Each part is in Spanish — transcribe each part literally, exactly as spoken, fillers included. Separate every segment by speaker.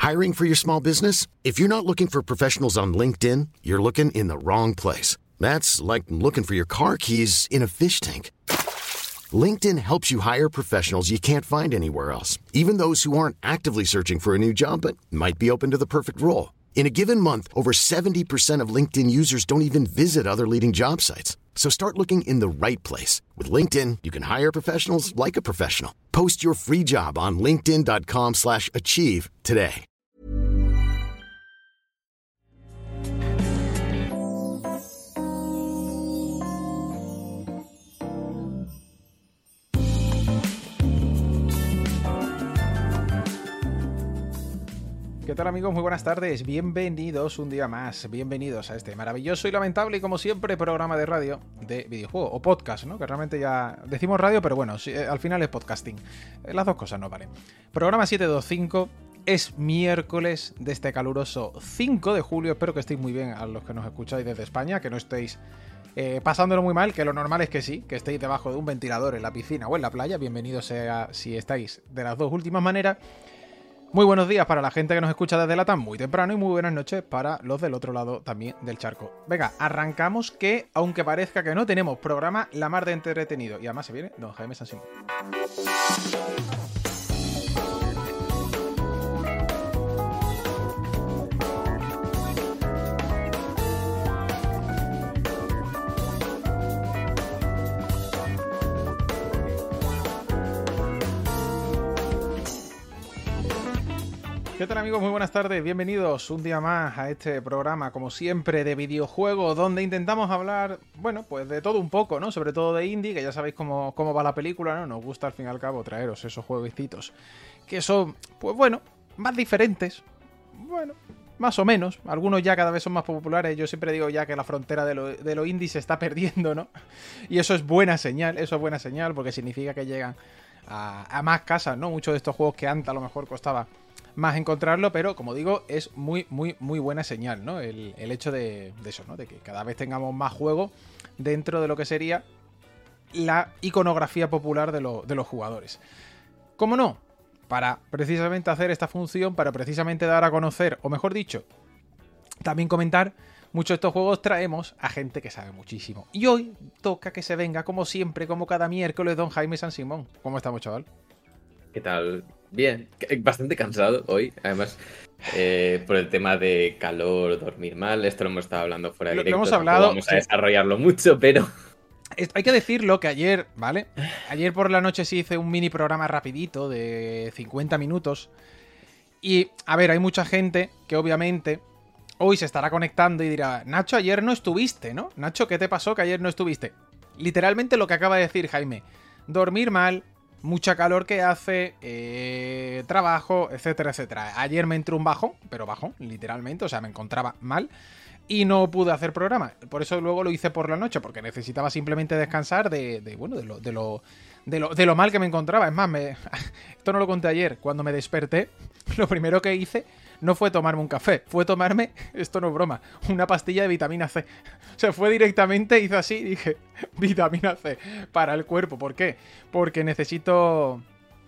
Speaker 1: Hiring for your small business? If you're not looking for professionals on LinkedIn, you're looking in the wrong place. That's like looking for your car keys in a fish tank. LinkedIn helps you hire professionals you can't find anywhere else, even those who aren't actively searching for a new job but might be open to the perfect role. In a given month, over seventy percent of LinkedIn users don't even visit other leading job sites. So start looking in the right place. With LinkedIn, you can hire professionals like a professional. Post your free job on linkedin dot com slash achieve today.
Speaker 2: ¿Qué tal, amigos? Muy buenas tardes, bienvenidos un día más, bienvenidos a este maravilloso y lamentable y como siempre programa de radio de videojuego o podcast, ¿no? Que realmente ya decimos radio, pero bueno, sí, al final es podcasting, las dos cosas no valen. Programa setecientos veinticinco, es miércoles de este caluroso cinco de julio, espero que estéis muy bien a los que nos escucháis desde España, que no estéis eh, pasándolo muy mal, que lo normal es que sí, que estéis debajo de un ventilador en la piscina o en la playa, bienvenidos sea si estáis de las dos últimas maneras. Muy buenos días para la gente que nos escucha desde Latam muy temprano y muy buenas noches para los del otro lado también del charco. Venga, arrancamos que, aunque parezca que no tenemos programa, la mar de entretenido. Y además se viene don Jaime San Simón. ¿Qué tal, amigos? Muy buenas tardes, bienvenidos un día más a este programa, como siempre, de videojuegos, donde intentamos hablar, bueno, pues de todo un poco, ¿no? Sobre todo de indie, que ya sabéis cómo, cómo va la película, ¿no? Nos gusta al fin y al cabo traeros esos jueguecitos que son, pues bueno, más diferentes, bueno, más o menos. Algunos ya cada vez son más populares. Yo siempre digo ya que la frontera de lo, de lo indie se está perdiendo, ¿no? Y eso es buena señal, eso es buena señal, porque significa que llegan a, a más casas, ¿no? Muchos de estos juegos que antes a lo mejor costaba más encontrarlo, pero como digo, es muy, muy, muy buena señal, ¿no? El, el hecho de, de eso, ¿no? De que cada vez tengamos más juegos dentro de lo que sería la iconografía popular de, lo, de los jugadores. ¿Cómo no? Para precisamente hacer esta función, para precisamente dar a conocer, o mejor dicho, también comentar, muchos de estos juegos traemos a gente que sabe muchísimo. Y hoy toca que se venga, como siempre, como cada miércoles, don Jaime San Simón. ¿Cómo estamos, chaval?
Speaker 3: ¿Qué tal? Bien, bastante cansado hoy, además, eh, por el tema de calor, dormir mal. Esto lo hemos estado hablando fuera de
Speaker 2: Lo,
Speaker 3: directo.
Speaker 2: lo hemos hablado.
Speaker 3: Vamos a sí. desarrollarlo mucho, pero...
Speaker 2: Hay que decirlo que ayer, ¿vale? Ayer por la noche sí hice un mini programa rapidito de cincuenta minutos. Y, a ver, hay mucha gente que obviamente hoy se estará conectando y dirá: Nacho, ayer no estuviste, ¿no? Nacho, ¿qué te pasó que ayer no estuviste? Literalmente lo que acaba de decir Jaime. Dormir mal, mucha calor que hace, eh, trabajo, etcétera, etcétera. Ayer me entró un bajón, pero bajón, literalmente, o sea, me encontraba mal y no pude hacer programa. Por eso luego lo hice por la noche, porque necesitaba simplemente descansar de, de bueno, de lo, de lo, de lo, de lo mal que me encontraba. Es más, me, esto no lo conté ayer, cuando me desperté, lo primero que hice no fue tomarme un café, fue tomarme, esto no es broma, una pastilla de vitamina C. O sea, fue directamente, hice así y dije, vitamina C para el cuerpo. ¿Por qué? Porque necesito...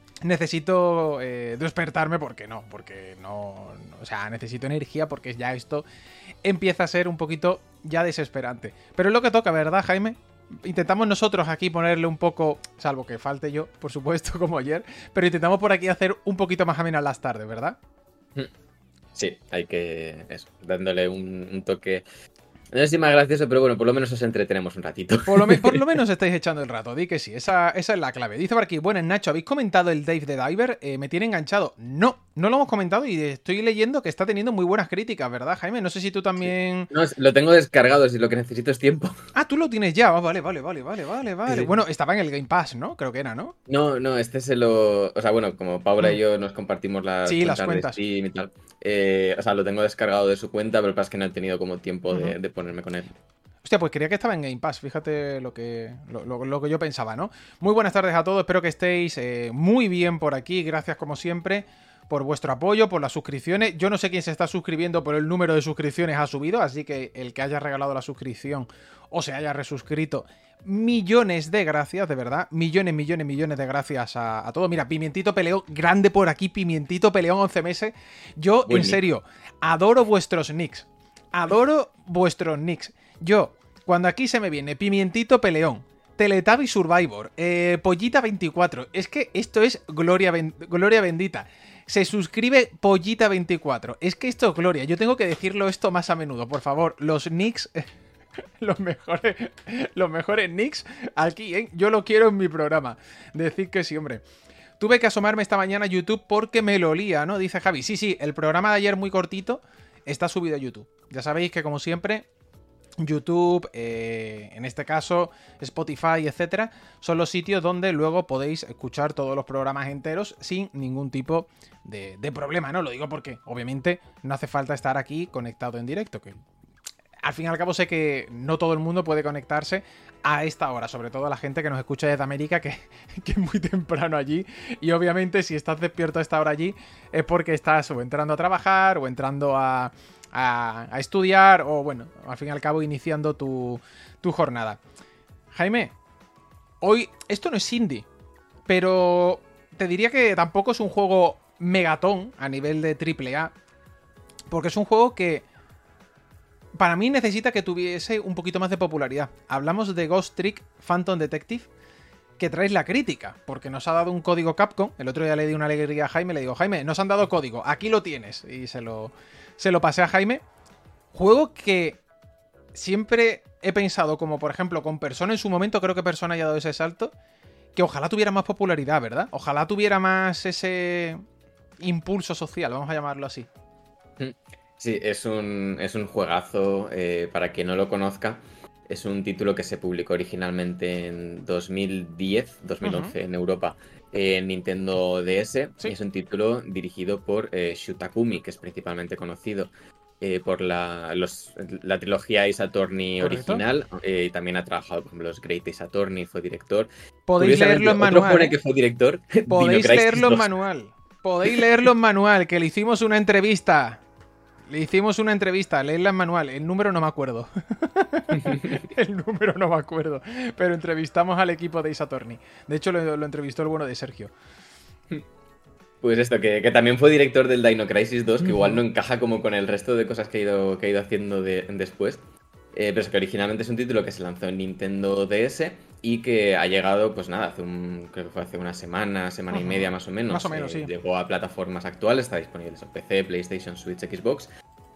Speaker 2: Necesito eh, despertarme, porque no, porque no, no, o sea, necesito energía, porque ya esto empieza a ser un poquito ya desesperante. Pero es lo que toca, ¿verdad, Jaime? Intentamos nosotros aquí ponerle un poco, salvo que falte yo, por supuesto, como ayer, pero intentamos por aquí hacer un poquito más amenas las tardes, ¿verdad?
Speaker 3: Sí, hay que, eso, dándole un, un toque... No sé si más gracioso, pero bueno, por lo menos os entretenemos un ratito.
Speaker 2: Por lo, me, por lo menos estáis echando el rato, di que sí, esa, esa es la clave. Dice por aquí, bueno, Nacho, ¿habéis comentado el Dave the Diver? Eh, me tiene enganchado. No, no lo hemos comentado y estoy leyendo que está teniendo muy buenas críticas, ¿verdad, Jaime? No sé si tú también...
Speaker 3: Sí. No, lo tengo descargado, si lo que necesito es tiempo.
Speaker 2: Ah, tú lo tienes ya, oh, vale, vale, vale, vale, vale, vale. Sí. Bueno, estaba en el Game Pass, ¿no? Creo que era, ¿no?
Speaker 3: No, no, este se lo... O sea, bueno, como Paula mm. y yo nos compartimos las,
Speaker 2: sí,
Speaker 3: cuentas,
Speaker 2: las cuentas
Speaker 3: de Steam y tal. Eh, o sea, lo tengo descargado de su cuenta, pero pasa es que no he tenido como tiempo uh-huh. de, de ponerme con él.
Speaker 2: Hostia, pues creía que estaba en Game Pass, fíjate lo que, lo, lo, lo que yo pensaba, ¿no? Muy buenas tardes a todos, espero que estéis eh, muy bien por aquí, gracias como siempre por vuestro apoyo, por las suscripciones. Yo no sé quién se está suscribiendo, pero el número de suscripciones ha subido, así que el que haya regalado la suscripción o se haya resuscrito, millones de gracias, de verdad. Millones, millones, millones de gracias a, a todos. Mira, Pimientito Peleón, grande por aquí, Pimientito Peleón, once meses. Yo,
Speaker 3: Buen
Speaker 2: en
Speaker 3: nick.
Speaker 2: serio, adoro vuestros nicks. Adoro vuestros nicks. Yo, cuando aquí se me viene Pimientito Peleón, Teletubby Survivor, eh, Pollita veinticuatro, es que esto es gloria, ben- gloria bendita. Se suscribe Pollita veinticuatro. Es que esto es gloria. Yo tengo que decirlo esto más a menudo, por favor. Los nicks, los mejores, los mejores nicks aquí, ¿eh? Yo lo quiero en mi programa. Decid que sí, hombre. Tuve que asomarme esta mañana a YouTube porque me lo lía, ¿no? Dice Javi. Sí, sí, el programa de ayer muy cortito está subido a YouTube. Ya sabéis que, como siempre, YouTube, eh, en este caso Spotify, etcétera, son los sitios donde luego podéis escuchar todos los programas enteros sin ningún tipo de, de problema, ¿no? Lo digo porque, obviamente, no hace falta estar aquí conectado en directo, que al fin y al cabo sé que no todo el mundo puede conectarse a esta hora, sobre todo la gente que nos escucha desde América, que, que es muy temprano allí, y obviamente si estás despierto a esta hora allí es porque estás o entrando a trabajar o entrando a... A, a estudiar o, bueno, al fin y al cabo iniciando tu, tu jornada. Jaime, hoy esto no es indie, pero te diría que tampoco es un juego megatón a nivel de triple A, porque es un juego que para mí necesita que tuviese un poquito más de popularidad. Hablamos de Ghost Trick Phantom Detective, que traes la crítica, porque nos ha dado un código Capcom. El otro día le di una alegría a Jaime, le digo, Jaime, nos han dado código, aquí lo tienes, y se lo... Se lo pasé a Jaime. Juego que siempre he pensado, como por ejemplo con Persona en su momento, creo que Persona haya dado ese salto, que ojalá tuviera más popularidad, ¿verdad? Ojalá tuviera más ese impulso social, vamos a llamarlo así.
Speaker 3: Sí, es un, es un juegazo, eh, para quien no lo conozca. Es un título que se publicó originalmente en dos mil diez, dos mil once uh-huh. en Europa, en Nintendo D S. Sí. Es un título dirigido por eh, Shu Takumi, que es principalmente conocido eh, por la, los, la trilogía Ace Attorney original. Eh, y también ha trabajado, por ejemplo, los Great Ace Attorney, fue director.
Speaker 2: Podéis leerlo en manual.
Speaker 3: Otro ¿eh? que fue director.
Speaker 2: Podéis leerlo en manual. Podéis leerlo en manual, que le hicimos una entrevista. Le hicimos una entrevista, leedla en manual. El número no me acuerdo. El número no me acuerdo. Pero entrevistamos al equipo de Ace Attorney. De hecho, lo, lo entrevistó el bueno de Sergio.
Speaker 3: Pues esto, que, que también fue director del Dino Crisis dos, que uh-huh. igual no encaja como con el resto de cosas que ha ido, que ha ido haciendo de, después. Eh, pero es que originalmente es un título que se lanzó en Nintendo D S y que ha llegado, pues nada, hace un, creo que fue hace una semana, semana uh-huh. y media más o menos.
Speaker 2: Más o menos,
Speaker 3: eh,
Speaker 2: sí.
Speaker 3: Llegó a plataformas actuales, está disponible en P C, PlayStation, Switch, Xbox.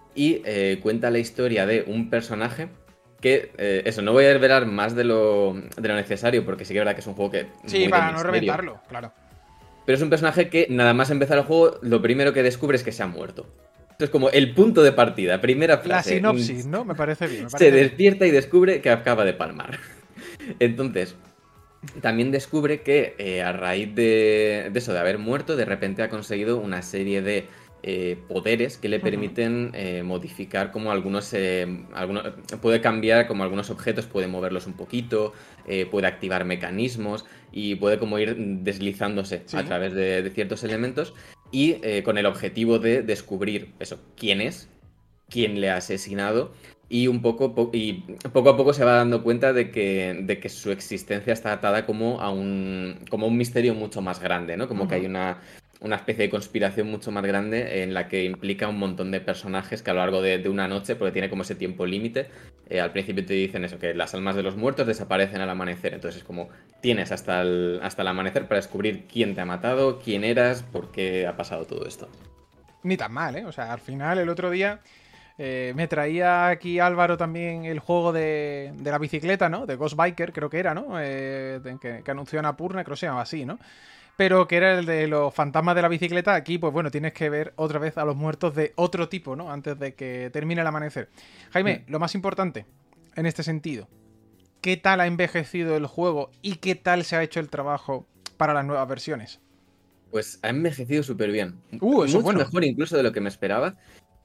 Speaker 3: Y eh, cuenta la historia de un personaje que, eh, eso, no voy a revelar más de lo, de lo necesario, porque sí que es verdad que es un juego que...
Speaker 2: Sí,
Speaker 3: muy
Speaker 2: para no reventarlo, claro.
Speaker 3: Pero es un personaje que nada más empezar el juego, lo primero que descubre es que se ha muerto. Esto es como el punto de partida, primera frase.
Speaker 2: La sinopsis, ¿no? Me parece bien. Me parece
Speaker 3: se
Speaker 2: bien.
Speaker 3: despierta y descubre que acaba de palmar. Entonces, también descubre que eh, a raíz de, de eso, de haber muerto, de repente ha conseguido una serie de eh, poderes que le permiten eh, modificar como algunos, eh, algunos... Puede cambiar como algunos objetos, puede moverlos un poquito, eh, puede activar mecanismos y puede como ir deslizándose sí. a través de, de ciertos elementos y eh, con el objetivo de descubrir eso, quién es, quién le ha asesinado. Y un poco, po- y poco a poco se va dando cuenta de que, de que su existencia está atada como a un, como a un misterio mucho más grande, ¿no? Como uh-huh. que hay una, una especie de conspiración mucho más grande en la que implica un montón de personajes que a lo largo de, de una noche, porque tiene como ese tiempo límite, eh, al principio te dicen eso, que las almas de los muertos desaparecen al amanecer. Entonces es como, tienes hasta el, hasta el amanecer para descubrir quién te ha matado, quién eras, por qué ha pasado todo esto.
Speaker 2: Ni tan mal, ¿eh? O sea, al final, el otro día... Eh, me traía aquí Álvaro también el juego de, de la bicicleta, ¿no? De Ghost Biker, creo que era, ¿no? Eh, que, que anunció Annapurna, creo que se llamaba así, ¿no? Pero que era el de los fantasmas de la bicicleta. Aquí, pues bueno, tienes que ver otra vez a los muertos de otro tipo, ¿no? Antes de que termine el amanecer. Jaime, mm. lo más importante en este sentido, ¿qué tal ha envejecido el juego y qué tal se ha hecho el trabajo para las nuevas versiones?
Speaker 3: Pues ha envejecido súper bien.
Speaker 2: Uh, eso
Speaker 3: Mucho
Speaker 2: es bueno.
Speaker 3: mejor incluso de lo que me esperaba.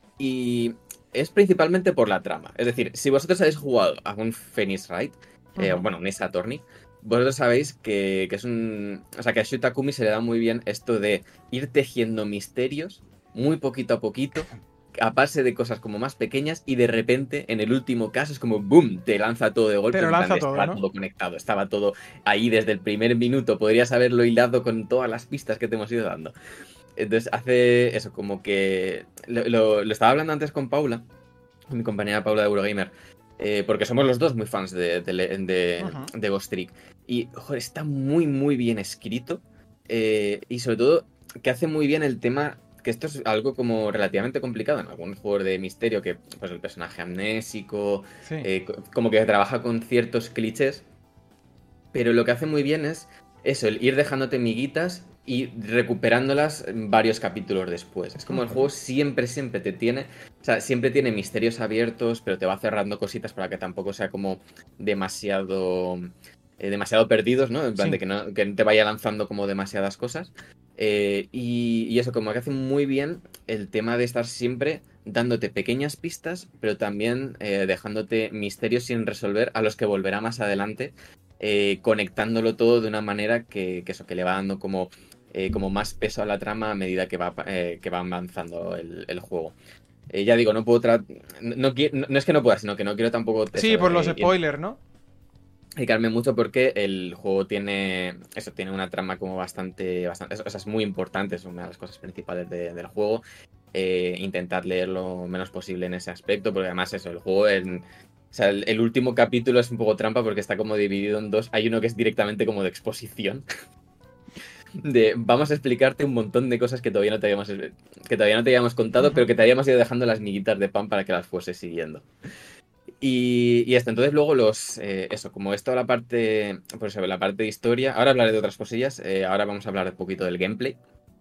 Speaker 3: Y... es principalmente por la trama. Es decir, si vosotros habéis jugado a un Phoenix Wright, eh, uh-huh. bueno, un Ace Attorney, vosotros sabéis que, que es un... O sea, que a Shu Takumi se le da muy bien esto de ir tejiendo misterios muy poquito a poquito, a base de cosas como más pequeñas y de repente, en el último caso, es como ¡boom! Te lanza todo de golpe.
Speaker 2: Te lo
Speaker 3: en plan
Speaker 2: lanza
Speaker 3: de,
Speaker 2: todo,
Speaker 3: estaba
Speaker 2: ¿no?
Speaker 3: todo conectado, estaba todo ahí desde el primer minuto. Podrías haberlo hilado con todas las pistas que te hemos ido dando. Entonces hace eso, como que... Lo, lo, lo estaba hablando antes con Paula, con mi compañera Paula de Eurogamer, eh, porque somos los dos muy fans de, de, de,
Speaker 2: Ujú.
Speaker 3: de Ghost Trick. Y, joder, está muy, muy bien escrito. Eh, y sobre todo, que hace muy bien el tema... Que esto es algo como relativamente complicado en algún juego de misterio, que pues el personaje amnésico,
Speaker 2: Sí.
Speaker 3: eh, como que trabaja con ciertos clichés. Pero lo que hace muy bien es eso, el ir dejándote miguitas y recuperándolas varios capítulos después. Es como el
Speaker 2: Ujú.
Speaker 3: juego siempre, siempre te tiene, o sea, siempre tiene misterios abiertos, pero te va cerrando cositas para que tampoco sea como demasiado, eh, demasiado perdidos, ¿no? En plan de
Speaker 2: Sí.
Speaker 3: que no, que no te vaya lanzando como demasiadas cosas. Eh, y, y eso, como que hace muy bien el tema de estar siempre dándote pequeñas pistas, pero también eh, dejándote misterios sin resolver a los que volverá más adelante, eh, conectándolo todo de una manera que, que eso, que le va dando como, eh, como más peso a la trama a medida que va, eh, que va avanzando el, el juego. Eh, ya digo, no puedo tra- no, no, qui- no- no es que no pueda, sino que no quiero tampoco
Speaker 2: Sí,
Speaker 3: eso,
Speaker 2: por los
Speaker 3: eh, ir-
Speaker 2: spoilers, ¿no?
Speaker 3: dedicarme mucho porque el juego tiene eso, tiene una trama como bastante, bastante, o sea, es muy importante, es una de las cosas principales de- del juego. Eh, intentar leer lo menos posible en ese aspecto, porque además eso, el juego en, o sea, el, el último capítulo es un poco trampa porque está como dividido en dos. Hay uno que es directamente como de exposición, de vamos a explicarte un montón de cosas que todavía no te habíamos, que todavía no te habíamos contado, pero
Speaker 2: Ujú.
Speaker 3: que te habíamos ido dejando las miguitas de pan para que las fueses siguiendo. Y, y esto, entonces luego los, eh, eso, como esto la parte, pues la parte de historia, ahora hablaré de otras cosillas, eh, ahora vamos a hablar un poquito del gameplay.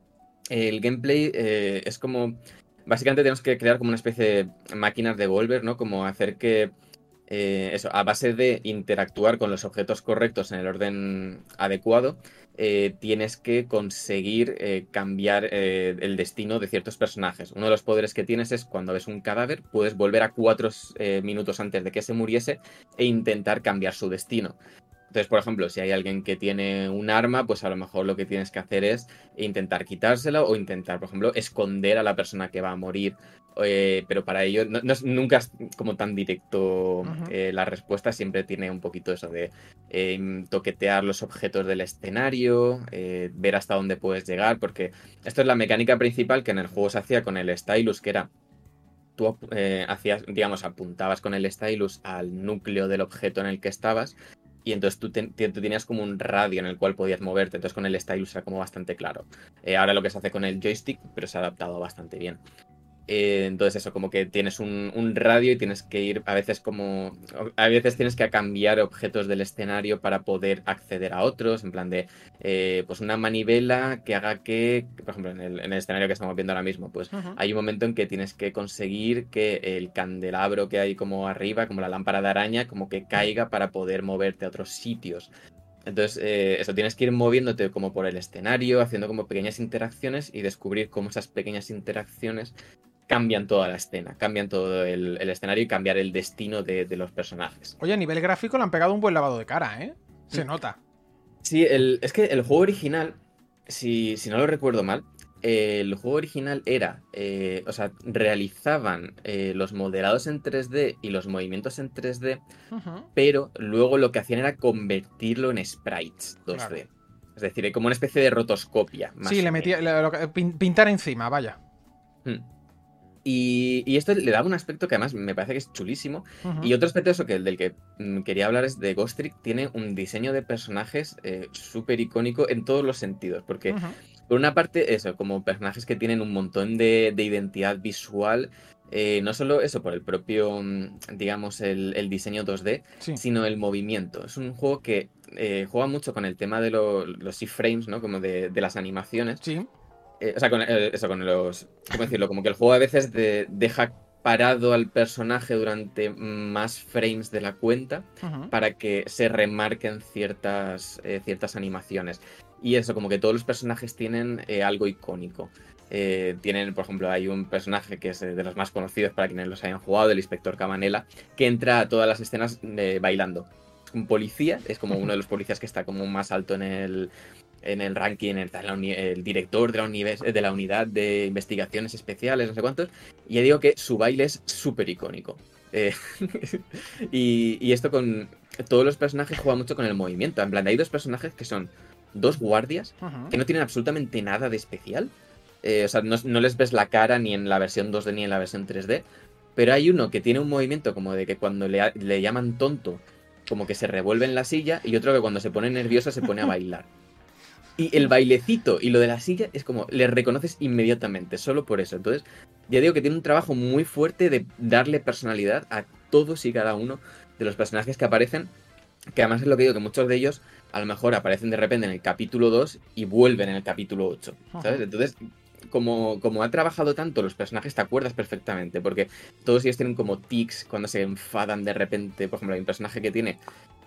Speaker 3: El gameplay eh, es como, básicamente tenemos que crear como una especie de máquinas de Volver, ¿no? Como hacer que, eh, eso, a base de interactuar con los objetos correctos en el orden adecuado, eh, tienes que conseguir eh, cambiar eh, el destino de ciertos personajes. Uno de los poderes que tienes es cuando ves un cadáver, puedes volver a cuatro eh, minutos antes de que se muriese e intentar cambiar su destino. Entonces, por ejemplo, si hay alguien que tiene un arma, pues a lo mejor lo que tienes que hacer es intentar quitársela o intentar, por ejemplo, esconder a la persona que va a morir. Eh, pero para ello no, no es, nunca es como tan directo
Speaker 2: Ujú.
Speaker 3: eh, la respuesta, siempre tiene un poquito eso de eh, toquetear los objetos del escenario, eh, ver hasta dónde puedes llegar, porque esto es la mecánica principal que en el juego se hacía con el stylus, que era tú eh, hacías, digamos, apuntabas con el stylus al núcleo del objeto en el que estabas y entonces tú, te, tú tenías como un radio en el cual podías moverte, entonces con el stylus era como bastante claro. Eh, ahora lo que se hace con el joystick, pero se ha adaptado bastante bien. Eh, entonces eso, como que tienes un, un radio y tienes que ir, a veces como, a veces tienes que cambiar objetos del escenario para poder acceder a otros, en plan de, eh, pues una manivela que haga que, por ejemplo, en el, en el escenario que estamos viendo ahora mismo, pues
Speaker 2: Ujú.
Speaker 3: hay un momento en que tienes que conseguir que el candelabro que hay como arriba, como la lámpara de araña, como que caiga para poder moverte a otros sitios. Entonces, eh, eso, tienes que ir moviéndote como por el escenario, haciendo como pequeñas interacciones y descubrir cómo esas pequeñas interacciones cambian toda la escena, cambian todo el, el escenario y cambiar el destino de, de los personajes.
Speaker 2: Oye, a nivel gráfico le han pegado un buen lavado de cara, ¿eh? Se
Speaker 3: Mm.
Speaker 2: nota.
Speaker 3: Sí, el, es que el juego original, si, si no lo recuerdo mal, eh, el juego original era, eh, o sea, realizaban eh, los modelados en tres D y los movimientos en tres D,
Speaker 2: Ujú.
Speaker 3: pero luego lo que hacían era convertirlo en sprites dos
Speaker 2: Claro.
Speaker 3: D. Es decir, como una especie de rotoscopia,
Speaker 2: Sí,
Speaker 3: más
Speaker 2: le
Speaker 3: o
Speaker 2: metía.
Speaker 3: menos.
Speaker 2: le- lo que- pin- pintar encima, vaya.
Speaker 3: Mm. Y, y esto le daba un aspecto que además me parece que es chulísimo.
Speaker 2: Ujú.
Speaker 3: Y otro aspecto eso que el del que mm, quería hablar es de Ghost Trick. Tiene un diseño de personajes eh, súper icónico en todos los sentidos. Porque,
Speaker 2: Ujú.
Speaker 3: por una parte, eso, como personajes que tienen un montón de, de identidad visual. Eh, no solo eso, por el propio, mm, digamos, el, el diseño dos D,
Speaker 2: Sí.
Speaker 3: sino el movimiento. Es un juego que eh, juega mucho con el tema de lo- los iframes, ¿no? Como de, de las animaciones.
Speaker 2: Sí.
Speaker 3: Eh, o sea, con, eh, eso, con los. ¿Cómo decirlo? Como que el juego a veces de- deja parado al personaje durante más frames de la cuenta
Speaker 2: Ujú.
Speaker 3: para que se remarquen ciertas, eh, ciertas animaciones. Y eso, como que todos los personajes tienen eh, algo icónico. Eh, tienen, por ejemplo, hay un personaje que es eh, de los más conocidos para quienes los hayan jugado, el Inspector Cabanela, que entra a todas las escenas eh, bailando. un policía, es como uno de los policías que está como más alto en el, en el ranking, el, el director de la, univers, de la unidad de investigaciones especiales, no sé cuántos, y ya digo que su baile es súper icónico. Eh, y, y esto con todos los personajes juega mucho con el movimiento. En plan, hay dos personajes que son dos guardias uh-huh. que no tienen absolutamente nada de especial. Eh, o sea, no, no les ves la cara ni en la versión dos D ni en la versión tres D. Pero hay uno que tiene un movimiento como de que cuando le, le llaman tonto, como que se revuelve en la silla, y otro que cuando se pone nervioso se pone a bailar. Y el bailecito y lo de la silla es como, le reconoces inmediatamente, solo por eso. Entonces, ya digo que tiene un trabajo muy fuerte de darle personalidad a todos y cada uno de los personajes que aparecen, que además es lo que digo, que muchos de ellos a lo mejor aparecen de repente en el capítulo dos y vuelven en el capítulo ocho, ¿sabes? Entonces, como, como ha trabajado tanto los personajes, te acuerdas perfectamente, porque todos ellos tienen como tics cuando se enfadan de repente. Por ejemplo, hay un personaje que tiene...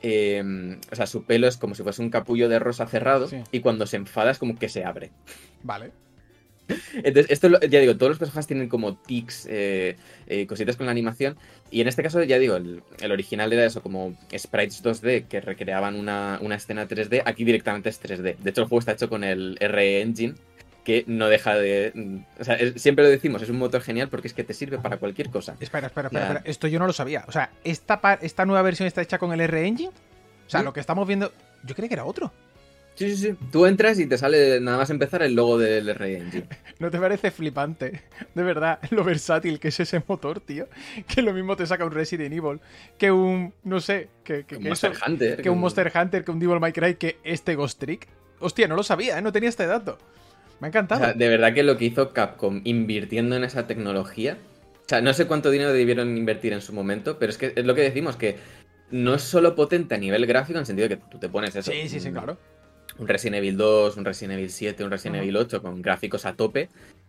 Speaker 3: Eh, o sea, su pelo es como si fuese un capullo de rosa cerrado, sí. Y cuando se enfada es como que se abre.
Speaker 2: Vale.
Speaker 3: Entonces, esto ya digo, todos los personajes tienen como tics, eh, eh, cositas con la animación. Y en este caso, ya digo, el, el original era eso, como sprites dos D que recreaban una, una escena tres D. Aquí directamente es tres D. De hecho, el juego está hecho con el R E Engine, que no deja de... O sea, es, siempre lo decimos, es un motor genial porque es que te sirve para cualquier cosa.
Speaker 2: Espera, espera, espera, espera. Esto yo no lo sabía. O sea, ¿esta, esta nueva versión está hecha con el R E Engine? O sea, ¿sí? Lo que estamos viendo... Yo creía que era otro.
Speaker 3: Sí, sí, sí. Tú entras y te sale nada más empezar el logo del R E Engine.
Speaker 2: ¿No te parece flipante? De verdad, lo versátil que es ese motor, tío. Que lo mismo te saca un Resident Evil que un... No sé, que... que,
Speaker 3: un
Speaker 2: que
Speaker 3: Monster
Speaker 2: eso,
Speaker 3: Hunter.
Speaker 2: Que un un Monster Hunter, que un Devil May Cry, que este Ghost Trick. Hostia, no lo sabía, ¿eh? No tenía este dato. Me ha encantado.
Speaker 3: O sea, de verdad que lo que hizo Capcom invirtiendo en esa tecnología... O sea, no sé cuánto dinero debieron invertir en su momento, pero es que es lo que decimos, que no es solo potente a nivel gráfico, en el sentido de que tú te pones eso.
Speaker 2: Sí, sí, sí,
Speaker 3: un,
Speaker 2: claro.
Speaker 3: Un Resident Evil dos, un Resident Evil siete, un Resident uh-huh. Evil ocho con gráficos a tope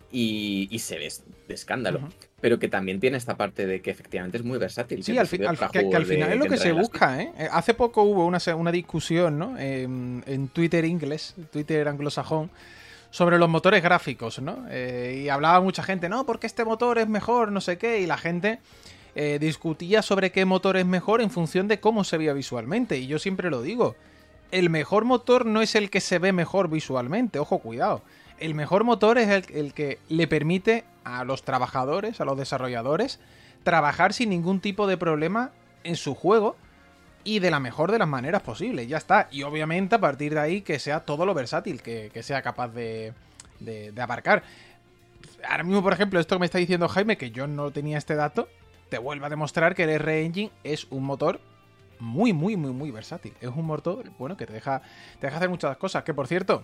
Speaker 3: y, y se ve de escándalo. Uh-huh. Pero que también tiene esta parte de que efectivamente es muy versátil.
Speaker 2: Sí, al, fi- al que, que al final de, es lo que, que se busca, ¿eh? Hace poco hubo una, una discusión, ¿no? En, en Twitter inglés, Twitter anglosajón, sobre los motores gráficos, ¿no? Eh, y hablaba mucha gente, no, porque este motor es mejor, no sé qué, y la gente eh, discutía sobre qué motor es mejor en función de cómo se veía visualmente. Y yo siempre lo digo, el mejor motor no es el que se ve mejor visualmente, ojo, cuidado. El mejor motor es el, el que le permite a los trabajadores, a los desarrolladores, trabajar sin ningún tipo de problema en su juego y de la mejor de las maneras posibles, ya está. Y obviamente a partir de ahí que sea todo lo versátil que, que sea capaz de, de, de abarcar. Ahora mismo, por ejemplo, esto que me está diciendo Jaime, que yo no tenía este dato, te vuelve a demostrar que el R E Engine es un motor muy, muy, muy, muy versátil. Es un motor, bueno, que te deja, te deja hacer muchas cosas. Que, por cierto,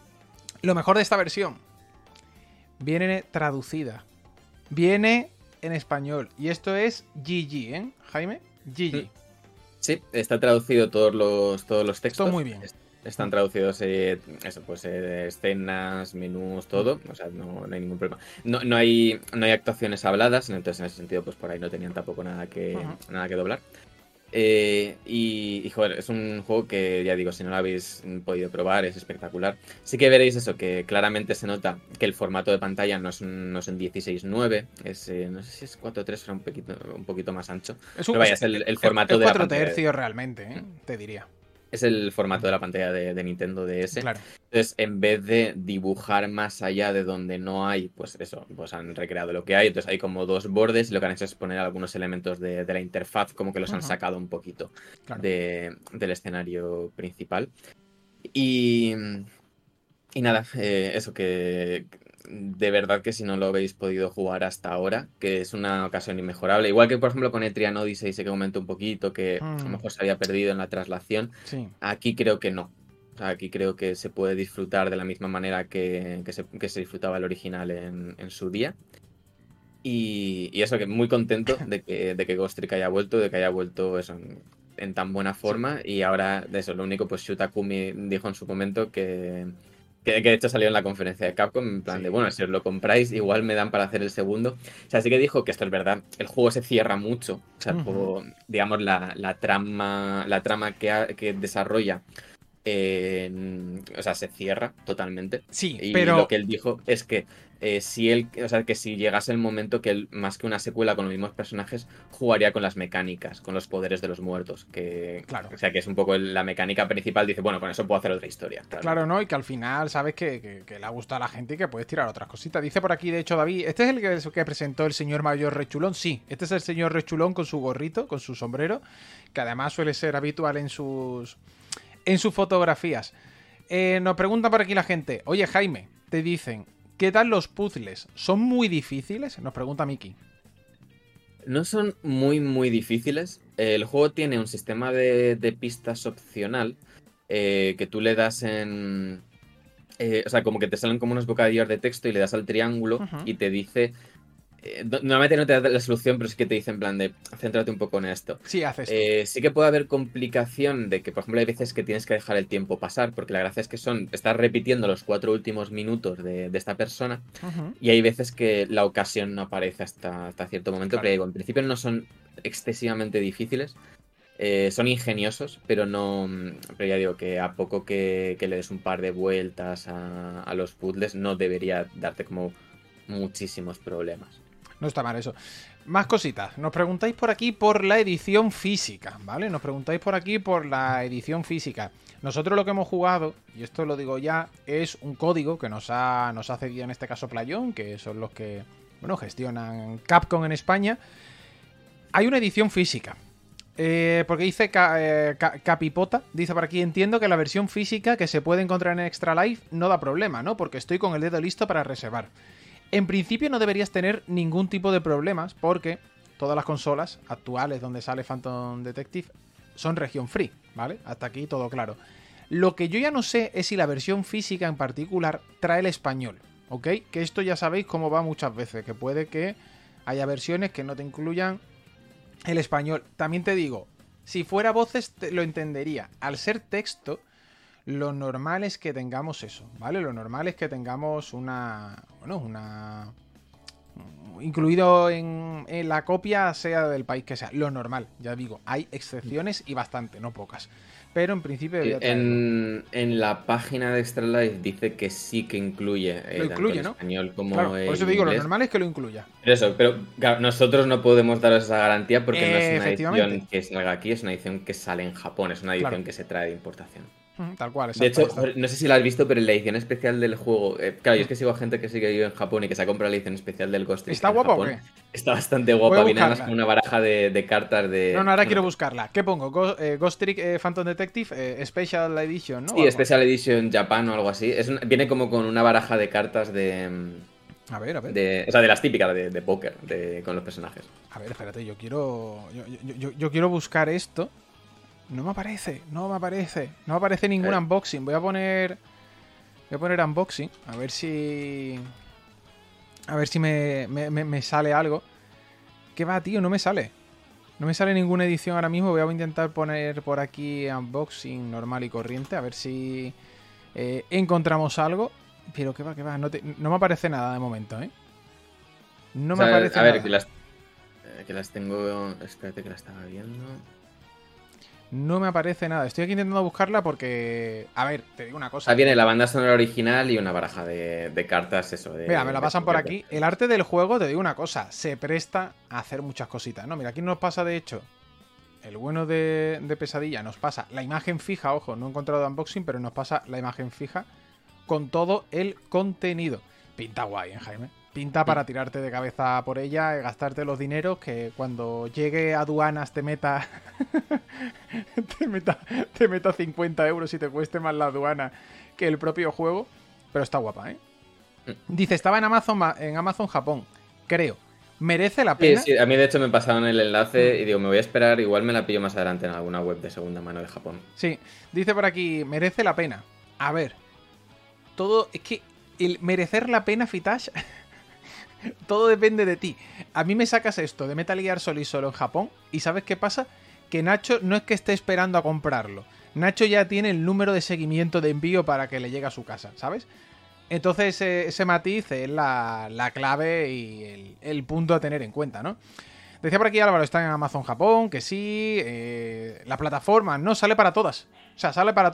Speaker 2: lo mejor de esta versión viene traducida. Viene en español. Y esto es G G, ¿eh, Jaime? G G.
Speaker 3: Sí, está traducido todos los, todos los textos.
Speaker 2: Todo muy bien.
Speaker 3: Están traducidos, eh, eso, pues eh, escenas, menús, todo. O sea, no, no hay ningún problema. No, no, hay, no hay actuaciones habladas, entonces en ese sentido, pues por ahí no tenían tampoco nada que, uh-huh. nada que doblar. Eh, y, y, joder, es un juego que, ya digo, si no lo habéis podido probar, es espectacular. Sí que veréis eso, que claramente se nota que el formato de pantalla no es un, no es un dieciséis nueve, es, eh, no sé si es cuatro tres, era un poquito, un poquito más ancho.
Speaker 2: Es un,
Speaker 3: Pero vaya, es el, el formato
Speaker 2: es
Speaker 3: de la
Speaker 2: pantalla. cuatro tercios
Speaker 3: de...
Speaker 2: realmente, ¿eh? te diría.
Speaker 3: Es el formato de la pantalla de, de Nintendo D S.
Speaker 2: Claro.
Speaker 3: Entonces, en vez de dibujar más allá de donde no hay, pues eso, pues han recreado lo que hay. Entonces hay como dos bordes y lo que han hecho es poner algunos elementos de, de la interfaz, como que los uh-huh. han sacado un poquito claro. de, del escenario principal. Y, y nada, eh, eso que... De verdad que si no lo habéis podido jugar hasta ahora, que es una ocasión inmejorable. Igual que, por ejemplo, con Etrian Odyssey se comentó un poquito que mm. a lo mejor se había perdido en la traslación.
Speaker 2: Sí.
Speaker 3: Aquí creo que no. O sea, aquí creo que se puede disfrutar de la misma manera que, que, se, que se disfrutaba el original en, en su día. Y, y eso, que muy contento de que, de que Ghost Trick haya vuelto, de que haya vuelto eso en, en tan buena forma. Sí. Y ahora, de eso, lo único, pues Shu Takumi dijo en su momento que... Que, que de hecho salió en la conferencia de Capcom, en plan sí. de, bueno, si os lo compráis, igual me dan para hacer el segundo. O sea, sí que dijo que esto es verdad. El juego se cierra mucho. O sea, uh-huh. por, digamos, la, la trama la trama que, ha, que desarrolla eh, o sea, se cierra totalmente.
Speaker 2: Sí,
Speaker 3: y
Speaker 2: pero...
Speaker 3: lo que él dijo es que eh, si él, o sea, que si llegase el momento que él, más que una secuela con los mismos personajes, jugaría con las mecánicas, con los poderes de los muertos. Que,
Speaker 2: Claro.
Speaker 3: O sea, que es un poco la mecánica principal. Dice, bueno, con eso puedo hacer otra historia. Claro,
Speaker 2: Claro, ¿no? Y que al final sabes que, que, que le ha gustado a la gente y que puedes tirar otras cositas. Dice por aquí, de hecho, David, ¿este es el que, que presentó el señor mayor Rechulón? Sí, este es el señor Rechulón con su gorrito, con su sombrero, que además suele ser habitual en sus, en sus fotografías. Eh, nos pregunta por aquí la gente, oye Jaime, te dicen, ¿qué tal los puzzles? ¿Son muy difíciles? Nos pregunta Miki.
Speaker 3: No son muy, muy difíciles. El juego tiene un sistema de, de pistas opcional eh, que tú le das en... Eh, o sea, como que te salen como unos bocadillos de texto y le das al triángulo uh-huh. y te dice... Eh, normalmente no te da la solución, pero sí que te dice en plan de... Céntrate un poco en esto.
Speaker 2: Sí, haces.
Speaker 3: Eh, sí que puede haber complicación de que, por ejemplo, hay veces que tienes que dejar el tiempo pasar, porque la gracia es que son... Estás repitiendo los cuatro últimos minutos de, de esta persona uh-huh. y hay veces que la ocasión no aparece hasta, hasta cierto momento. Claro. Pero digo, en principio no son excesivamente difíciles. Eh, son ingeniosos, pero no. Pero ya digo que a poco que, que le des un par de vueltas a, a los puzzles, no debería darte como muchísimos problemas.
Speaker 2: No está mal eso. Más cositas. Nos preguntáis por aquí por la edición física, ¿vale? Nos preguntáis por aquí por la edición física. Nosotros lo que hemos jugado, y esto lo digo ya, es un código que nos ha, nos ha cedido en este caso Playón, que son los que, bueno, gestionan Capcom en España. Hay una edición física. Eh, porque dice ca, eh, ca, Capipota, dice por aquí, entiendo que la versión física que se puede encontrar en Extra Life no da problema, ¿no? Porque estoy con el dedo listo para reservar. En principio no deberías tener ningún tipo de problemas porque todas las consolas actuales donde sale Phantom Detective son región free, ¿vale? Hasta aquí todo claro. Lo que yo ya no sé es si la versión física en particular trae el español, ¿ok? Que esto ya sabéis cómo va muchas veces, que puede que haya versiones que no te incluyan el español. También te digo, si fuera voces te lo entendería. Al ser texto, lo normal es que tengamos eso, ¿vale? Lo normal es que tengamos una... Bueno, una... incluido en, en la copia, sea del país que sea. Lo normal, ya digo, hay excepciones y bastante, no pocas. Pero en principio debería
Speaker 3: en, en la página de Extra Life dice que sí que incluye, eh,
Speaker 2: lo incluye,
Speaker 3: tanto
Speaker 2: ¿no?
Speaker 3: el español como
Speaker 2: claro,
Speaker 3: el
Speaker 2: por eso te digo,
Speaker 3: inglés.
Speaker 2: Lo normal es que lo incluya.
Speaker 3: Eso, pero claro, nosotros no podemos daros esa garantía porque
Speaker 2: eh,
Speaker 3: no es una edición que salga aquí, es una edición que sale en Japón, es una edición claro. que se trae de importación.
Speaker 2: Tal cual,
Speaker 3: de hecho, joder, no sé si la has visto, pero en la edición especial del juego, eh, claro, yo es que sigo a gente que sigue vive en Japón y que se ha comprado la edición especial del Ghost Trick.
Speaker 2: ¿Está guapa o qué?
Speaker 3: Está bastante guapa, viene además con una baraja de, de cartas de...
Speaker 2: No, no, ahora bueno, quiero buscarla. ¿Qué pongo? Ghost, eh, Ghost Trick eh, Phantom Detective eh, Special Edition, ¿no?
Speaker 3: Sí, Special Edition Japan o algo así. Es un, viene como con una baraja de cartas de...
Speaker 2: A ver, a ver.
Speaker 3: De, o sea, de las típicas de, de póker de, con los personajes.
Speaker 2: A ver, espérate, yo quiero... Yo, yo, yo, yo quiero buscar esto. No me aparece, no me aparece. No me aparece ningún eh. unboxing. Voy a poner... Voy a poner unboxing. A ver si... A ver si me, me, me, me sale algo. ¿Qué va, tío? No me sale. No me sale ninguna edición ahora mismo. Voy a intentar poner por aquí unboxing normal y corriente. A ver si eh, encontramos algo. Pero qué va, qué va. No, te, no me aparece nada de momento, ¿eh? No
Speaker 3: o sea,
Speaker 2: me aparece
Speaker 3: a
Speaker 2: nada.
Speaker 3: A ver, que las, eh, que las tengo... Espérate que la estaba viendo...
Speaker 2: No me aparece nada. Estoy aquí intentando buscarla porque... A ver, te digo una cosa.
Speaker 3: Ah, viene la banda sonora original y una baraja de, de cartas, eso. De,
Speaker 2: mira, me la pasan
Speaker 3: de...
Speaker 2: por aquí. El arte del juego, te digo una cosa, se presta a hacer muchas cositas, ¿no? Mira, aquí nos pasa, de hecho, el bueno de, de Pesadilla, nos pasa la imagen fija, ojo, no he encontrado unboxing, pero nos pasa la imagen fija con todo el contenido. Pinta guay, ¿eh, Jaime? Pinta para tirarte de cabeza por ella, gastarte los dineros, que cuando llegue a aduanas te meta, te meta te meta cincuenta euros y te cueste más la aduana que el propio juego. Pero está guapa, ¿eh? Dice, estaba en Amazon, en Amazon Japón, creo. ¿Merece la pena?
Speaker 3: Sí, sí, a mí de hecho me pasaron el enlace y digo, me voy a esperar, igual me la pillo más adelante en alguna web de segunda mano de Japón.
Speaker 2: Sí, dice por aquí, merece la pena. A ver, todo, es que el merecer la pena, Fitash... Todo depende de ti. A mí me sacas esto de Metal Gear Solid solo en Japón y ¿sabes qué pasa? Que Nacho no es que esté esperando a comprarlo. Nacho ya tiene el número de seguimiento de envío para que le llegue a su casa, ¿sabes? Entonces ese, ese matiz es la, la clave y el, el punto a tener en cuenta, ¿no? Decía por aquí Álvaro, está en Amazon Japón, que sí, eh, la plataforma no sale para todas. O sea, sale para todas.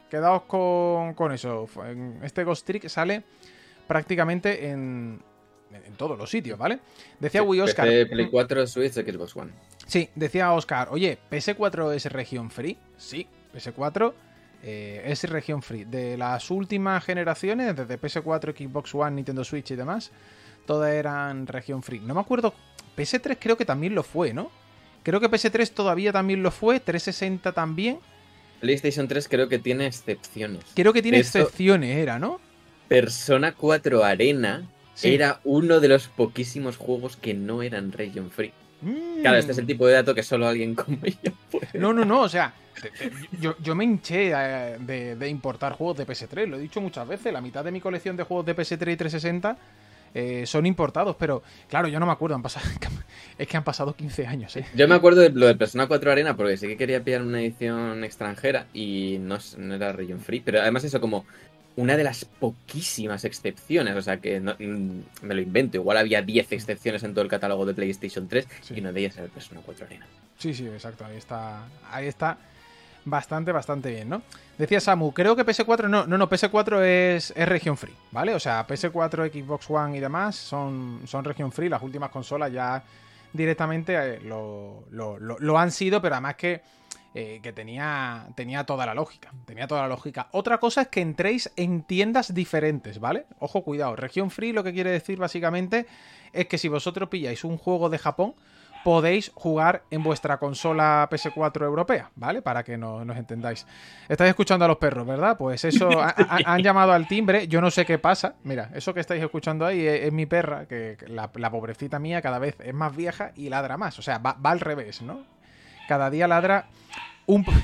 Speaker 2: quedaos con, con eso. Este Ghost Trick sale prácticamente en, en todos los sitios, ¿vale? Decía Wii Oscar.
Speaker 3: P C, Play cuatro, Switch, Xbox One.
Speaker 2: Sí, decía Oscar, oye, ¿P S cuatro es región free? Sí, P S cuatro eh, es región free. De las últimas generaciones, desde P S cuatro, Xbox One, Nintendo Switch y demás, todas eran región free. No me acuerdo, P S tres creo que también lo fue, ¿no? Creo que P S tres todavía también lo fue, trescientos sesenta también.
Speaker 3: PlayStation tres creo que tiene excepciones.
Speaker 2: Creo que tiene
Speaker 3: De hecho,
Speaker 2: excepciones, era, ¿no?
Speaker 3: Persona cuatro Arena
Speaker 2: Sí.
Speaker 3: era uno de los poquísimos juegos que no eran region free.
Speaker 2: Mm.
Speaker 3: Claro, este es el tipo de dato que solo alguien como yo puede.
Speaker 2: No, no, no, o sea, te- te- yo, yo me hinché eh, de, de importar juegos de P S tres, lo he dicho muchas veces, la mitad de mi colección de juegos de P S tres y trescientos sesenta eh, son importados, pero claro, yo no me acuerdo, han pasado, es que han pasado quince años, ¿eh?
Speaker 3: Yo me acuerdo de lo de Persona cuatro Arena porque sí que quería pillar una edición extranjera y no, es- no era region free, pero además eso como una de las poquísimas excepciones, o sea que no- mm, me lo invento, igual había diez excepciones en todo el catálogo de PlayStation tres
Speaker 2: Sí.
Speaker 3: y una de ellas era el Persona cuatro Arena.
Speaker 2: Sí, sí, exacto, ahí está, ahí está bastante, bastante bien, ¿no? Decía Samu, creo que P S cuatro, no, no, no, P S cuatro es, es región free, ¿vale? O sea, P S cuatro, Xbox One y demás son, son región free, las últimas consolas ya directamente eh, lo, lo, lo, lo han sido, pero además que, eh, que tenía, tenía toda la lógica, tenía toda la lógica. Otra cosa es que entréis en tiendas diferentes, ¿vale? Ojo, cuidado, región free lo que quiere decir básicamente es que si vosotros pilláis un juego de Japón, podéis jugar en vuestra consola P S cuatro europea, ¿vale? Para que no, nos entendáis. Estáis escuchando a los perros, ¿verdad? Pues eso, ha- ha- han llamado al timbre, yo no sé qué pasa. Mira, eso que estáis escuchando ahí es, es mi perra, que que la, la pobrecita mía cada vez es más vieja y ladra más. O sea, va, va al revés, ¿no? Cada día ladra un... po-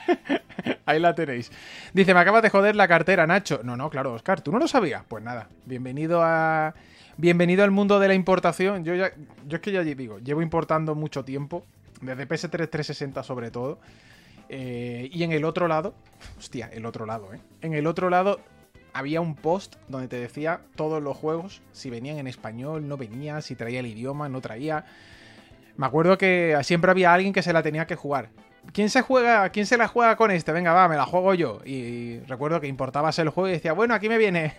Speaker 2: Ahí la tenéis. Dice, me acabas de joder la cartera, Nacho. No, no, claro, Oscar, ¿tú no lo sabías? Pues nada, bienvenido a... Bienvenido al mundo de la importación. Yo ya, yo es que ya digo, llevo importando mucho tiempo, desde P S tres trescientos sesenta sobre todo. Eh, y en el otro lado, hostia, el otro lado, ¿eh? En el otro lado había un post donde te decía todos los juegos, si venían en español, no venía, si traía el idioma, no traía. Me acuerdo que siempre había alguien que se la tenía que jugar. ¿Quién se juega? ¿Quién se la juega con este? Venga, va, me la juego yo. Y recuerdo que importabas el juego y decía, bueno, aquí me viene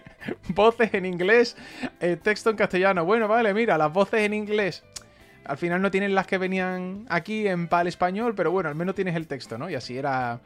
Speaker 2: voces en inglés, eh, texto en castellano. Bueno, vale, mira, las voces en inglés. Al final no tienen las que venían aquí en PAL español, pero bueno, al menos tienes el texto, ¿no? Y así era.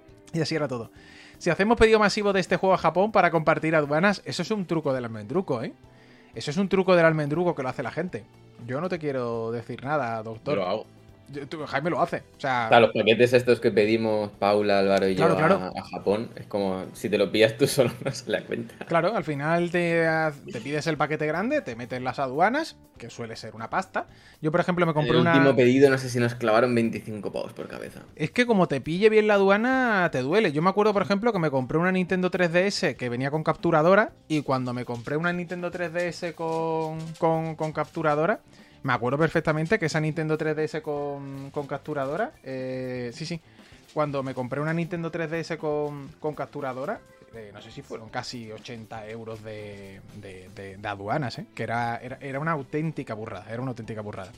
Speaker 2: Y así era todo. Si hacemos pedido masivo de este juego a Japón para compartir aduanas, eso es un truco del almendruco, ¿eh? Eso es un truco del almendruco que lo hace la gente. Yo no te quiero decir nada, doctor.
Speaker 3: Yo lo hago.
Speaker 2: Yo- tú- Jaime lo hace. O sea,
Speaker 3: O sea, los paquetes estos que pedimos Paula, Álvaro y
Speaker 2: Claro,
Speaker 3: yo
Speaker 2: claro.
Speaker 3: A, a Japón, es como si te lo pillas tú solo no se la cuenta.
Speaker 2: claro, al final te, te pides el paquete grande, te metes las aduanas, que suele ser una pasta. Yo, por ejemplo, me compré
Speaker 3: El
Speaker 2: una...
Speaker 3: último pedido, no sé si nos clavaron veinticinco pavos por cabeza.
Speaker 2: Es que como te pille bien la aduana, te duele. Yo me acuerdo, por ejemplo, que me compré una Nintendo tres D S que venía con capturadora, y cuando me compré una Nintendo tres D S con, con, con capturadora, me acuerdo perfectamente que esa Nintendo tres D S con, con capturadora, eh, sí, sí, cuando me compré una Nintendo tres D S con, con capturadora, eh, no sé si fueron casi ochenta euros de, de, de- de aduanas, ¿eh? Que era, era, era una auténtica burrada, era una auténtica burrada.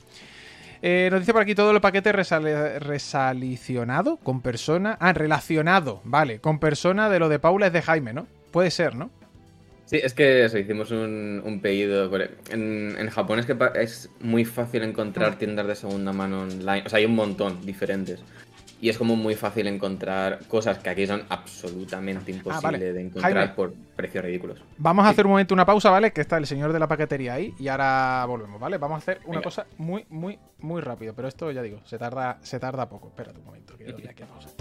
Speaker 2: Eh, nos dice por aquí todo el paquete resale- resalicionado con persona. Ah, relacionado, vale, con persona de lo de Paula es de Jaime, ¿no? Puede ser, ¿no?
Speaker 3: Sí, es que eso, hicimos un, un pedido. por- En, en Japón es que pa- es muy fácil encontrar tiendas de segunda mano online. O sea, hay un montón diferentes. Y es como muy fácil encontrar cosas que aquí son absolutamente imposible
Speaker 2: Ah, vale.
Speaker 3: de encontrar
Speaker 2: Jaime.
Speaker 3: por precios ridículos.
Speaker 2: Vamos a
Speaker 3: Sí.
Speaker 2: hacer un momento una pausa, ¿vale? Que está el señor de la paquetería ahí y ahora volvemos, ¿vale? Vamos a hacer una
Speaker 3: Venga.
Speaker 2: cosa muy, muy, muy rápido, pero esto ya digo, se tarda, se tarda poco. Espérate un momento, que yo doy aquí a pausa.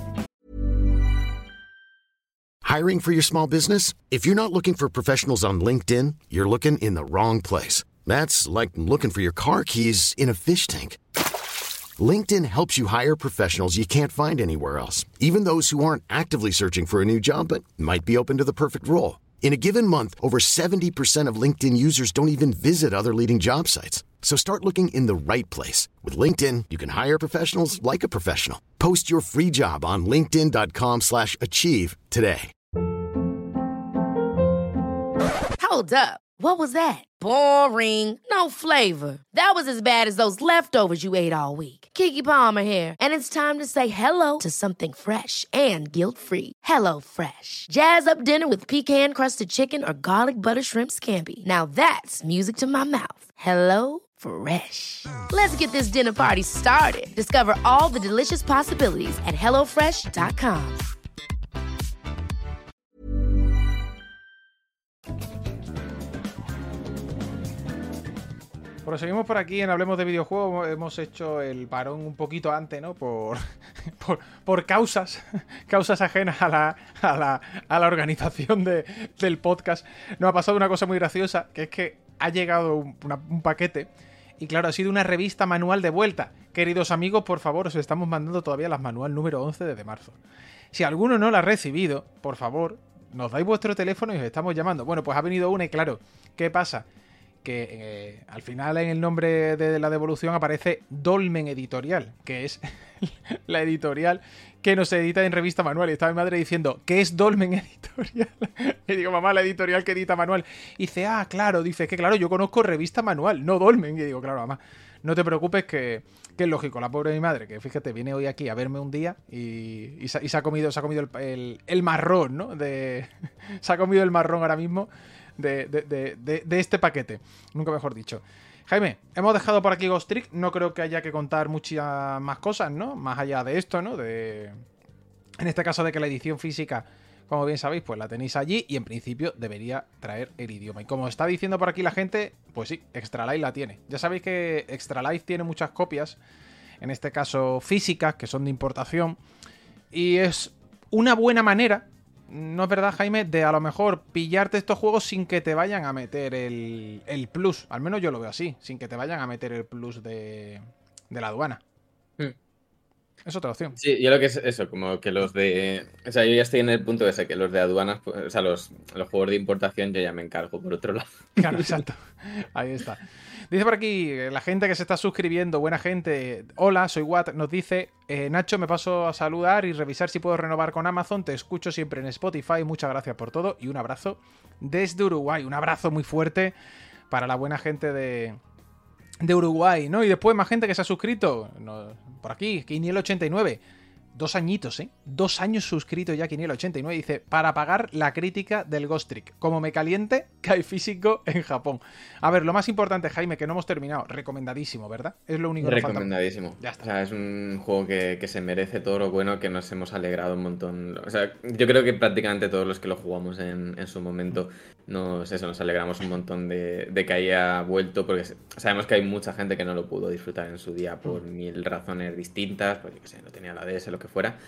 Speaker 1: Hiring for your small business? If you're not looking for professionals on LinkedIn, you're looking in the wrong place. That's like looking for your car keys in a fish tank. LinkedIn helps you hire professionals you can't find anywhere else, even those who aren't actively searching for a new job but might be open to the perfect role. In a given month, over seventy percent of LinkedIn users don't even visit other leading job sites. So start looking in the right place. With LinkedIn, you can hire professionals like a professional. Post your free job on linkedin.com slash achieve today.
Speaker 4: Hold up. What was that? Boring. No flavor. That was as bad as those leftovers you ate all week. Keke Palmer here, and it's time to say hello to something fresh and guilt-free. Hello Fresh. Jazz up dinner with pecan-crusted chicken or garlic butter shrimp scampi. Now that's music to my mouth. Hello Fresh. Let's get this dinner party started. Discover all the delicious possibilities at hello fresh dot com.
Speaker 2: Proseguimos por aquí en Hablemos de Videojuegos. Hemos hecho el parón un poquito antes, ¿no? Por, por, por causas, causas ajenas a la, a la, a la organización de, del podcast. Nos ha pasado una cosa muy graciosa, que es que ha llegado un, una, un paquete y claro, ha sido una revista manual de vuelta. Queridos amigos, por favor, os estamos mandando todavía las manual número once desde marzo. Si alguno no la ha recibido, por favor, nos dais vuestro teléfono y os estamos llamando. Bueno, pues ha venido una y claro, ¿qué pasa? Que eh, al final en el nombre de la devolución aparece Dolmen Editorial, que es la editorial que nos edita en revista manual. Y estaba mi madre diciendo, ¿qué es Dolmen Editorial? Y digo, mamá, la editorial que edita manual. Y dice, ah, claro, dice, que claro, yo conozco revista manual, no Dolmen. Y digo, claro, mamá, no te preocupes que, que es lógico, la pobre de mi madre, que fíjate, viene hoy aquí a verme un día y, y, se, y se ha comido, se ha comido el, el, el marrón, ¿no? De, se ha comido el marrón ahora mismo. De, de, de, de, de este paquete, nunca mejor dicho. Jaime, hemos dejado por aquí Ghost Trick. No creo que haya que contar muchas más cosas, ¿no? Más allá de esto, ¿no? De... En este caso de que la edición física, como bien sabéis, pues la tenéis allí y en principio debería traer el idioma. Y como está diciendo por aquí la gente, pues sí, Extra Life la tiene. Ya sabéis que Extra Life tiene muchas copias, en este caso físicas, que son de importación. Y es una buena manera... No es verdad, Jaime, de a lo mejor pillarte estos juegos sin que te vayan a meter el, el plus. Al menos yo lo veo así, sin que te vayan a meter el plus de, de la aduana. Hmm. Es otra opción.
Speaker 3: Sí, yo lo que es eso, como que los de... O sea, yo ya estoy en el punto ese, que los de aduanas, pues, o sea, los, los juegos de importación yo ya me encargo por otro lado.
Speaker 2: Claro, exacto. Ahí está. Dice por aquí, la gente que se está suscribiendo, buena gente. Hola, soy Watt, nos dice, eh, Nacho, me paso a saludar y revisar si puedo renovar con Amazon. Te escucho siempre en Spotify. Muchas gracias por todo y un abrazo desde Uruguay. Un abrazo muy fuerte para la buena gente de, de Uruguay, ¿no? Y después más gente que se ha suscrito. No, por aquí, Quiniel ochenta y nueve. Dos añitos, ¿eh? Dos años suscrito ya, Quiniel ochenta y nueve. Dice, para pagar la crítica del Ghost Trick. Como me caliente, cae físico en Japón. A ver, lo más importante, Jaime, que no hemos terminado. Recomendadísimo, ¿verdad? Es lo único que nos falta.
Speaker 3: Recomendadísimo. Ya está. O sea, es un juego que, que se merece todo lo bueno, que nos hemos alegrado un montón. O sea, yo creo que prácticamente todos los que lo jugamos en, en su momento, nos, eso, nos alegramos un montón de, de que haya vuelto, porque sabemos que hay mucha gente que no lo pudo disfrutar en su día por mil razones distintas, pues yo qué sé, no tenía la D S, lo que fuera.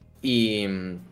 Speaker 3: Y,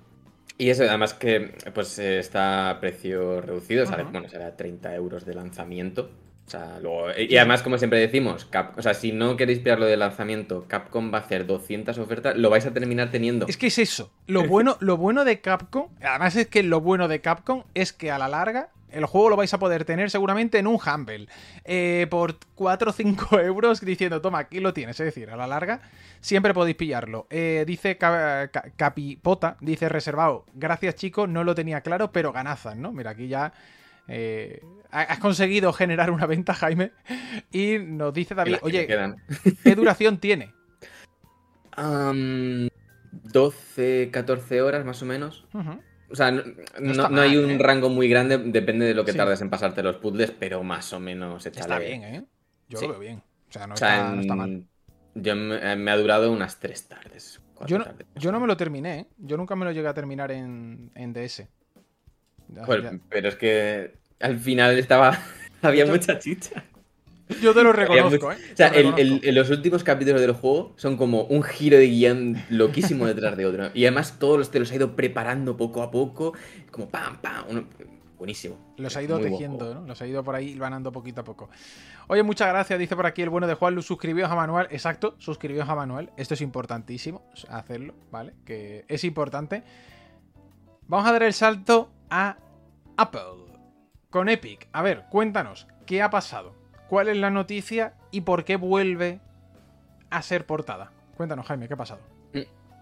Speaker 3: y eso, además que pues está a precio reducido, ¿sabes? Uh-huh. Bueno, será treinta euros de lanzamiento. O sea, luego, y además, como siempre decimos, Cap, o sea, si no queréis pillarlo de lanzamiento, Capcom va a hacer doscientas ofertas, lo vais a terminar teniendo.
Speaker 2: Es que es eso. Lo bueno, lo bueno de Capcom, además es que lo bueno de Capcom es que a la larga el juego lo vais a poder tener seguramente en un Humble eh, por cuatro o cinco euros diciendo, toma, aquí lo tienes. Es decir, a la larga siempre podéis pillarlo. Eh, dice Ca- Ca- Capipota, dice reservado. Gracias, chicos, no lo tenía claro, pero ganazas, ¿no? Mira, aquí ya eh, has conseguido generar una venta, Jaime. Y nos dice David, oye, ¿qué duración tiene?
Speaker 3: Um, doce, catorce horas más o menos. Uh-huh. O sea, no, no, no, no mal, hay un ¿eh? rango muy grande, depende de lo que sí. tardes en pasarte los puzzles, pero más o menos échale.
Speaker 2: Está bien, ¿eh? Yo sí. lo veo bien. O sea, no,
Speaker 3: o sea,
Speaker 2: está,
Speaker 3: en...
Speaker 2: no está mal.
Speaker 3: Yo me, me ha durado unas tres tardes.
Speaker 2: Yo no,
Speaker 3: tardes,
Speaker 2: yo no me lo terminé, ¿eh? Yo nunca me lo llegué a terminar en, en D S.
Speaker 3: Ya, bueno, ya. Pero es que al final estaba había yo mucha chicha.
Speaker 2: Yo te lo reconozco,
Speaker 3: mucha...
Speaker 2: ¿eh?
Speaker 3: O sea, el, el, el, los últimos capítulos del juego son como un giro de guión loquísimo detrás de otro. Y además todos los te los ha ido preparando poco a poco. Como pam, pam. Uno... Buenísimo.
Speaker 2: Los ha ido Muy tejiendo, ¿no? Los ha ido por ahí ganando poquito a poco. Oye, muchas gracias. Dice por aquí el bueno de Juan, suscribíos a Manuel. Exacto, suscribíos a Manuel. Esto es importantísimo, hacerlo, ¿vale? Que es importante. Vamos a dar el salto a Apple con Epic. A ver, cuéntanos, ¿qué ha pasado? ¿Cuál es la noticia y por qué vuelve a ser portada? Cuéntanos, Jaime, ¿qué ha pasado?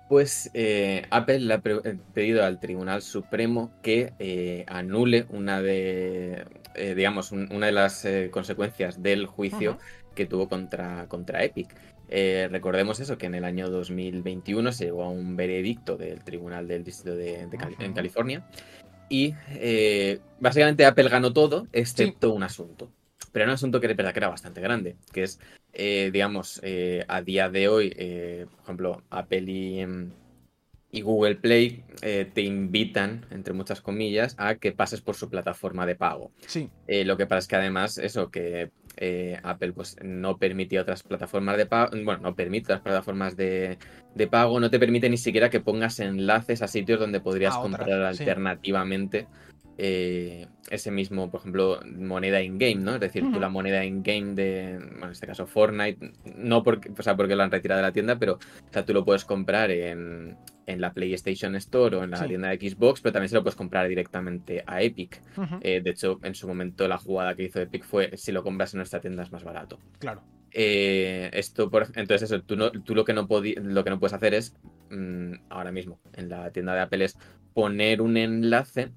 Speaker 3: Pues eh, Apple le ha pre- pedido al Tribunal Supremo que eh, anule una de, eh, digamos, un- una de las eh, consecuencias del juicio
Speaker 2: Ujú.
Speaker 3: que tuvo contra, contra Epic. Eh, recordemos eso, que en el año dos mil veintiuno se llegó a un veredicto del Tribunal del Distrito de, de Cali- en
Speaker 2: Ujú.
Speaker 3: California y eh, básicamente Apple ganó todo
Speaker 2: Sí.
Speaker 3: excepto un asunto. Pero era un asunto que era verdad que era bastante grande, que es, eh, digamos, eh, a día de hoy, eh, por ejemplo, Apple y... em, y Google Play eh, te invitan, entre muchas comillas, a que pases por su plataforma de pago.
Speaker 2: Sí.
Speaker 3: Eh, lo que pasa es que además, eso, que eh, Apple pues no permite otras plataformas de pago, bueno, no permite otras plataformas de, de pago, no te permite ni siquiera que pongas enlaces a sitios donde podrías
Speaker 2: A otras,
Speaker 3: comprar
Speaker 2: sí.
Speaker 3: alternativamente eh, ese mismo, por ejemplo, moneda in-game, ¿no? Es decir, tú
Speaker 2: Ujú.
Speaker 3: la moneda in-game de, bueno, en este caso Fortnite, no porque, o sea, porque lo han retirado de la tienda, pero o sea, tú lo puedes comprar en, en la PlayStation Store o en la
Speaker 2: Sí.
Speaker 3: tienda de Xbox, pero también se lo puedes comprar directamente a Epic.
Speaker 2: Ujú.
Speaker 3: Eh, de hecho, en su momento la jugada que hizo Epic fue si lo compras en nuestra tienda es más barato.
Speaker 2: Claro.
Speaker 3: Eh, esto por, entonces eso, tú, no, tú lo, que no podi- lo que no puedes hacer es, mm, ahora mismo, en la tienda de Apple, es poner un enlace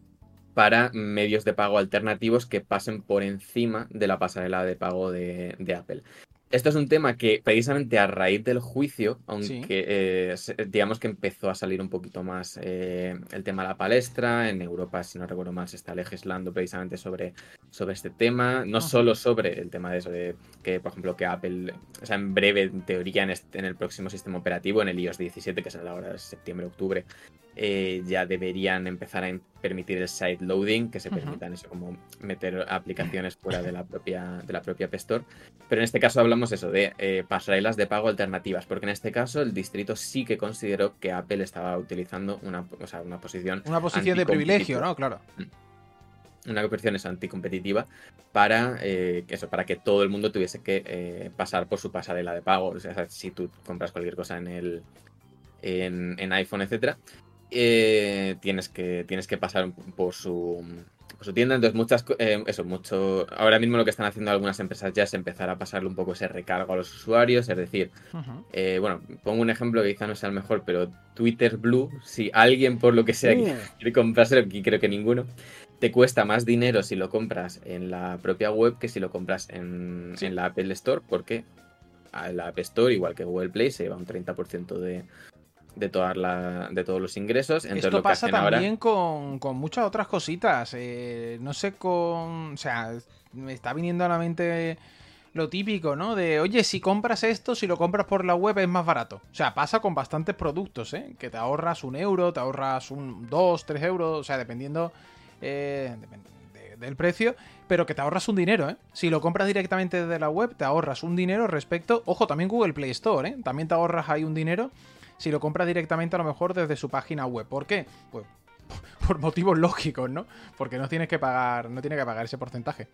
Speaker 3: para medios de pago alternativos que pasen por encima de la pasarela de pago de, de Apple. Esto es un tema que precisamente a raíz del juicio,
Speaker 2: Sí.
Speaker 3: aunque eh, se- digamos que empezó a salir un poquito más eh, el tema a la palestra, en Europa, si no recuerdo mal, se está legislando precisamente sobre, sobre este tema, no
Speaker 2: Ujú.
Speaker 3: solo sobre el tema de eso, de que por ejemplo que Apple, o sea, en breve, en teoría, en, este- en el próximo sistema operativo, en el iOS diecisiete, que es ahora de septiembre-octubre, eh, ya deberían empezar a permitir el side loading, que se
Speaker 2: Ujú.
Speaker 3: permitan eso, como meter aplicaciones fuera de la propia, de la propia App Store. Pero en este caso hablamos eso de eh, pasarelas de pago alternativas, porque en este caso el distrito sí que consideró que Apple estaba utilizando una, o sea, una posición
Speaker 2: Una posición de privilegio,
Speaker 3: anticompetitiva.
Speaker 2: ¿no? Claro.
Speaker 3: Una posición es anticompetitiva para, eh, que eso, para que todo el mundo tuviese que eh, pasar por su pasarela de pago. O sea, si tú compras cualquier cosa en el en, en iPhone, etcétera, eh, tienes que tienes que pasar por su, por su tienda. Entonces, muchas co- eh, eso, mucho. Ahora mismo lo que están haciendo algunas empresas ya es empezar a pasarle un poco ese recargo a los usuarios. Es decir,
Speaker 2: Ujú.
Speaker 3: eh, bueno, pongo un ejemplo que quizá no sea el mejor, pero Twitter Blue, si alguien por lo que sea
Speaker 2: Uh.
Speaker 3: quiere comprárselo, y creo que ninguno, te cuesta más dinero si lo compras en la propia web que si lo compras en,
Speaker 2: Sí.
Speaker 3: en la Apple Store, porque a la App Store, igual que Google Play, se lleva un treinta por ciento de, de, todas la, de todos los ingresos. Entonces
Speaker 2: Esto
Speaker 3: lo que
Speaker 2: pasa
Speaker 3: hacen ahora...
Speaker 2: también con, con muchas otras cositas. eh, no sé con... O sea, me está viniendo a la mente lo típico, ¿no? De, oye, si compras esto, si lo compras por la web es más barato. O sea, pasa con bastantes productos, ¿eh? Que te ahorras un euro, te ahorras un dos, tres euros, o sea, dependiendo eh, de- del precio, pero que te ahorras un dinero, ¿eh? Si lo compras directamente desde la web, te ahorras un dinero respecto... Ojo, también Google Play Store, ¿eh? También te ahorras ahí un dinero si lo compras directamente a lo mejor desde su página web. ¿Por qué? Pues por motivos lógicos, ¿no? Porque no tienes que pagar, no tienes que pagar ese porcentaje.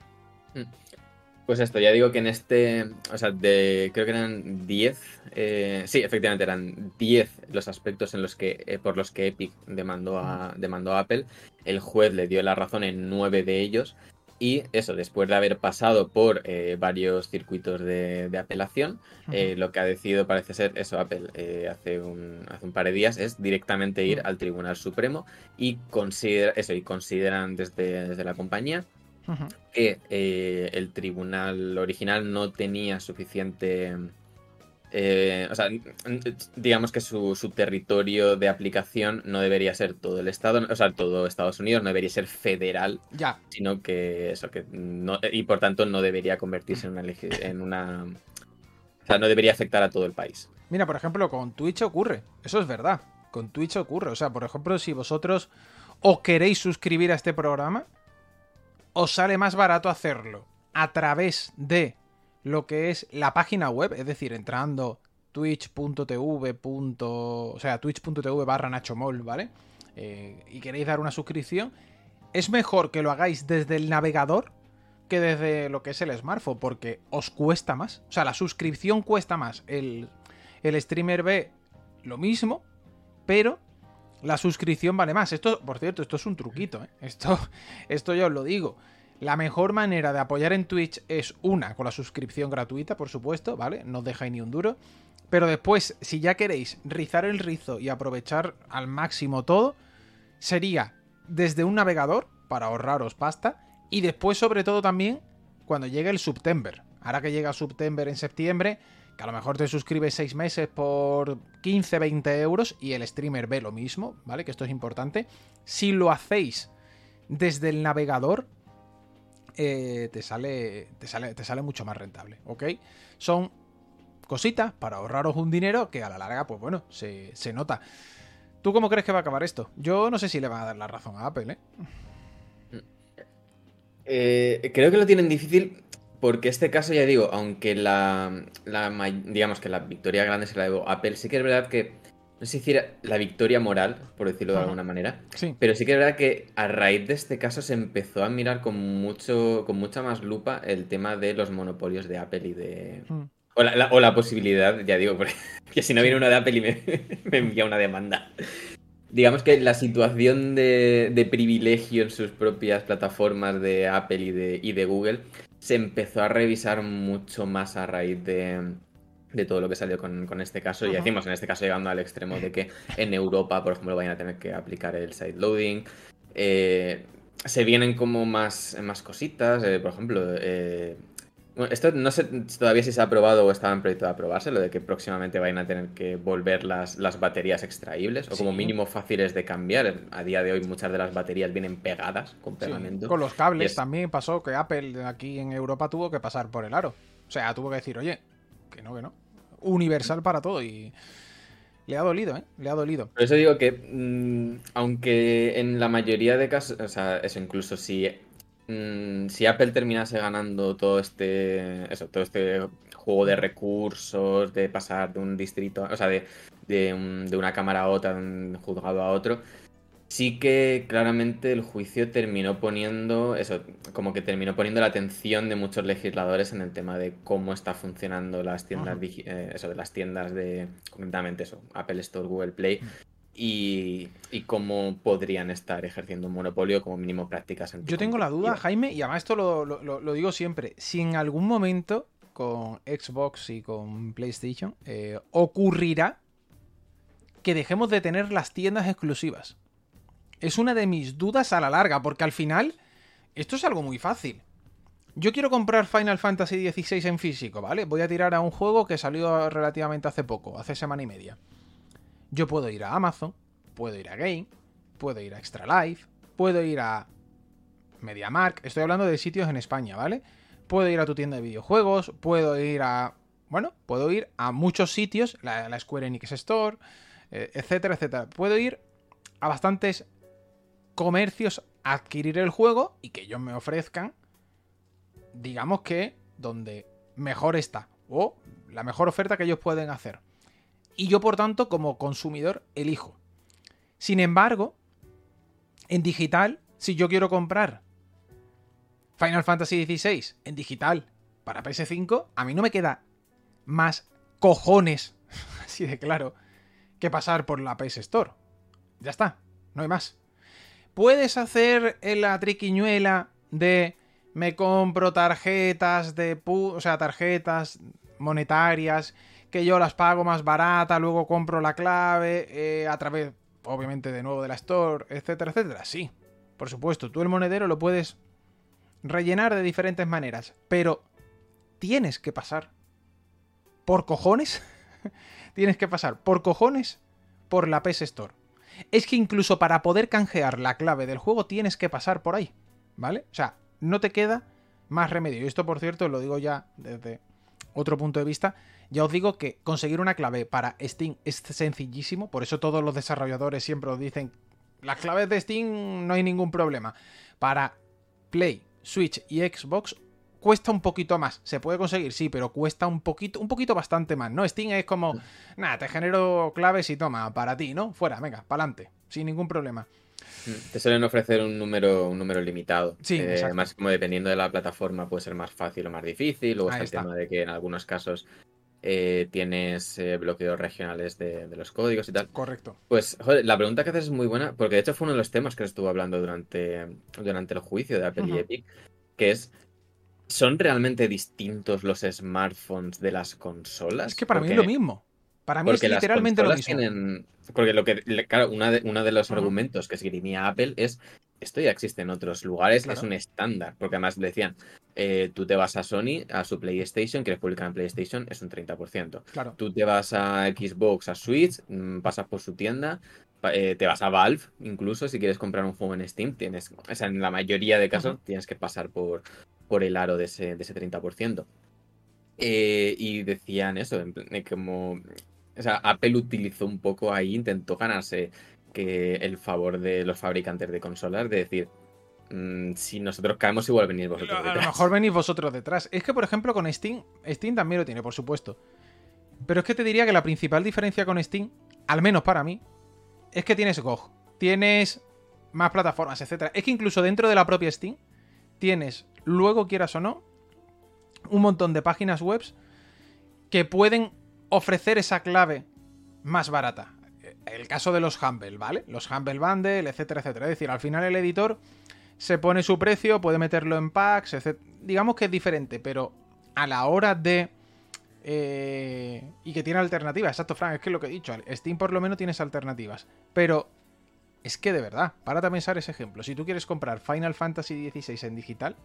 Speaker 3: Pues esto, ya digo que en este, o sea, de, creo que eran diez, eh, sí, efectivamente eran diez los aspectos en los que, eh, por los que Epic demandó a, demandó a Apple. El juez le dio la razón en nueve de ellos y eso, después de haber pasado por eh, varios circuitos de, de apelación, eh, lo que ha decidido parece ser eso, Apple, eh, hace, un, hace un par de días, es directamente ir
Speaker 2: Mm.
Speaker 3: al Tribunal Supremo y, considera, eso, y consideran desde, desde la compañía
Speaker 2: Ujú.
Speaker 3: que eh, el tribunal original no tenía suficiente... eh, o sea, digamos que su, su territorio de aplicación no debería ser todo el Estado, o sea, todo Estados Unidos, no debería ser federal,
Speaker 2: Ya.
Speaker 3: sino que eso, que no, y por tanto no debería convertirse en una, legi- en una... O sea, no debería afectar a todo el país.
Speaker 2: Mira, por ejemplo, con Twitch ocurre. Eso es verdad. Con Twitch ocurre. O sea, por ejemplo, si vosotros os queréis suscribir a este programa, os sale más barato hacerlo a través de lo que es la página web, es decir, entrando twitch.tv. O sea, twitch.tv barra nachomol, ¿vale? Eh, y queréis dar una suscripción, es mejor que lo hagáis desde el navegador que desde lo que es el smartphone, porque os cuesta más. O sea, la suscripción cuesta más. El, el streamer ve lo mismo, pero la suscripción vale más. Esto, por cierto, esto es un truquito, ¿eh? Esto, esto yo os lo digo. La mejor manera de apoyar en Twitch es una, con la suscripción gratuita, por supuesto, ¿vale? No os dejáis ni un duro. Pero después, si ya queréis rizar el rizo y aprovechar al máximo todo, sería desde un navegador, para ahorraros pasta, y después, sobre todo, también, cuando llegue el September. Ahora que llega September en septiembre, que a lo mejor te suscribes seis meses por quince, veinte euros y el streamer ve lo mismo, ¿vale? Que esto es importante. Si lo hacéis desde el navegador, eh, te sale, te sale, te sale mucho más rentable, ¿ok? Son cositas para ahorraros un dinero que a la larga, pues bueno, se, se nota. ¿Tú cómo crees que va a acabar esto? Yo no sé si le van a dar la razón a Apple, ¿eh?
Speaker 3: Eh, creo que lo tienen difícil porque este caso, ya digo, aunque la, la digamos que la victoria grande se la dio Apple, sí que es verdad que, no sé si decir la victoria moral, por decirlo de
Speaker 2: Ajá.
Speaker 3: alguna manera,
Speaker 2: Sí.
Speaker 3: pero sí que es verdad que a raíz de este caso se empezó a mirar con mucho, con mucha más lupa el tema de los monopolios de Apple y de...
Speaker 2: Mm.
Speaker 3: O la, la- o la posibilidad, ya digo, porque que si no viene
Speaker 2: Sí.
Speaker 3: uno de Apple y me, me envía una demanda. Digamos que la situación de, de privilegio en sus propias plataformas de Apple y de, y de Google se empezó a revisar mucho más a raíz de, de todo lo que salió con, con este caso. Y
Speaker 2: Ajá.
Speaker 3: decimos, en este caso, llegando al extremo de que en Europa, por ejemplo, vayan a tener que aplicar el sideloading. Eh, se vienen como más, más cositas. Eh, por ejemplo, eh, bueno, esto no sé todavía si se ha aprobado o estaba en proyecto de aprobarse, lo de que próximamente vayan a tener que volver las, las baterías extraíbles o como
Speaker 2: Sí.
Speaker 3: mínimo fáciles de cambiar. A día de hoy muchas de las baterías vienen pegadas con
Speaker 2: Sí.
Speaker 3: pegamento.
Speaker 2: Con los
Speaker 3: Y
Speaker 2: cables
Speaker 3: es-
Speaker 2: también pasó que Apple aquí en Europa tuvo que pasar por el aro. O sea, tuvo que decir, oye, que no, que no. Universal para todo y le ha dolido, ¿eh? Le ha dolido.
Speaker 3: Por eso digo que, mm, aunque en la mayoría de casos, o sea, eso incluso si, mm, si Apple terminase ganando todo este, eso, todo este juego de recursos, de pasar de un distrito, o sea, de, de, un- de una cámara a otra, de un juzgado a otro, sí que claramente el juicio terminó poniendo, eso, como que terminó poniendo la atención de muchos legisladores en el tema de cómo está funcionando las tiendas,
Speaker 2: Ajá.
Speaker 3: digi- eh, eso, de las tiendas de, concretamente eso, Apple Store, Google Play, y, y cómo podrían estar ejerciendo un monopolio como mínimo prácticas
Speaker 2: Yo tengo la duda,
Speaker 3: anticompetitivas.
Speaker 2: Jaime, y además esto lo, lo- lo- lo digo siempre, si en algún momento con Xbox y con PlayStation eh, ocurrirá que dejemos de tener las tiendas exclusivas. Es una de mis dudas a la larga, porque al final esto es algo muy fácil. Yo quiero comprar Final Fantasy dieciséis en físico, ¿vale? Voy a tirar a un juego que salió relativamente hace poco, hace semana y media. Yo puedo ir a Amazon, puedo ir a Game, puedo ir a Extra Life, puedo ir a MediaMarkt, estoy hablando de sitios en España, ¿vale? Puedo ir a tu tienda de videojuegos, puedo ir a... Bueno, puedo ir a muchos sitios, la, la Square Enix Store, eh, etcétera, etcétera. Puedo ir a bastantes comercios a adquirir el juego y que ellos me ofrezcan, digamos que donde mejor está, o la mejor oferta que ellos pueden hacer. Y yo, por tanto, como consumidor, elijo. Sin embargo, en digital, si yo quiero comprar Final Fantasy dieciséis en digital para P S cinco, a mí no me queda más cojones, así de claro, que pasar por la P S Store. Ya está, no hay más. Puedes hacer la triquiñuela de me compro tarjetas de pu- o sea, tarjetas monetarias que yo las pago más barata, luego compro la clave eh, a través, obviamente, de nuevo de la Store, etcétera, etcétera. Sí, por supuesto, tú el monedero lo puedes rellenar de diferentes maneras, pero tienes que pasar por cojones, tienes que pasar por cojones por la P S Store. Es que incluso para poder canjear la clave del juego tienes que pasar por ahí, ¿vale? O sea, no te queda más remedio. Y esto, por cierto, lo digo ya desde otro punto de vista. Ya os digo que conseguir una clave para Steam es sencillísimo, por eso todos los desarrolladores siempre os dicen las claves de Steam no hay ningún problema. Para Play, Switch y Xbox cuesta un poquito más. Se puede conseguir, sí, pero cuesta un poquito, un poquito bastante más, ¿no? Steam es como, nada, te genero claves y toma, para ti, ¿no? Fuera, venga, pa'lante, sin ningún problema.
Speaker 3: Te suelen ofrecer un número, un número limitado.
Speaker 2: Sí,
Speaker 3: Eh,
Speaker 2: exacto.
Speaker 3: Además, como dependiendo de la plataforma, puede ser más fácil o más difícil. Luego
Speaker 2: Ahí
Speaker 3: está el
Speaker 2: está.
Speaker 3: tema de que en algunos casos eh, tienes eh, bloqueos regionales de, de los códigos y tal.
Speaker 2: Correcto.
Speaker 3: Pues, joder, la pregunta que haces es muy buena, porque de hecho fue uno de los temas que estuvo hablando durante, durante el juicio de Apple y
Speaker 2: Ujú.
Speaker 3: Epic. que es, ¿son realmente distintos los smartphones de las consolas?
Speaker 2: Es que para
Speaker 3: porque,
Speaker 2: mí es lo mismo. Para mí es literalmente lo mismo.
Speaker 3: Tienen, porque lo que, claro, una de, uno de los
Speaker 2: uh-huh.
Speaker 3: argumentos que esgrimía Apple es, esto ya existe en otros lugares, claro. Es un estándar, porque además decían, eh, tú te vas a Sony, a su PlayStation, quieres publicar en PlayStation, es un treinta por ciento.
Speaker 2: Claro.
Speaker 3: Tú te vas a Xbox, a Switch, mmm, pasas por su tienda, eh, te vas a Valve, incluso si quieres comprar un juego en Steam, tienes, o sea, en la mayoría de casos uh-huh. tienes que pasar por, por el aro de ese, de ese treinta por ciento. Eh, y decían eso, en plan, como... O sea, Apple utilizó un poco ahí, intentó ganarse que el favor de los fabricantes de consolas, de decir, mmm, si nosotros caemos igual venís vosotros detrás.
Speaker 2: A lo mejor venís vosotros detrás. Es que, por ejemplo, con Steam, Steam también lo tiene, por supuesto. Pero es que te diría que la principal diferencia con Steam, al menos para mí, es que tienes G O G, tienes más plataformas, etcétera. Es que incluso dentro de la propia Steam, tienes, luego quieras o no, un montón de páginas web que pueden ofrecer esa clave más barata. El caso de los Humble, ¿vale? Los Humble Bundle, etcétera, etcétera. Es decir, al final el editor se pone su precio, puede meterlo en packs, etcétera. Digamos que es diferente, pero a la hora de... Eh, y que tiene alternativas, exacto, Frank, es que es lo que he dicho. Steam por lo menos tienes alternativas. Pero es que de verdad, párate a pensar ese ejemplo. Si tú quieres comprar Final Fantasy dieciséis en digital,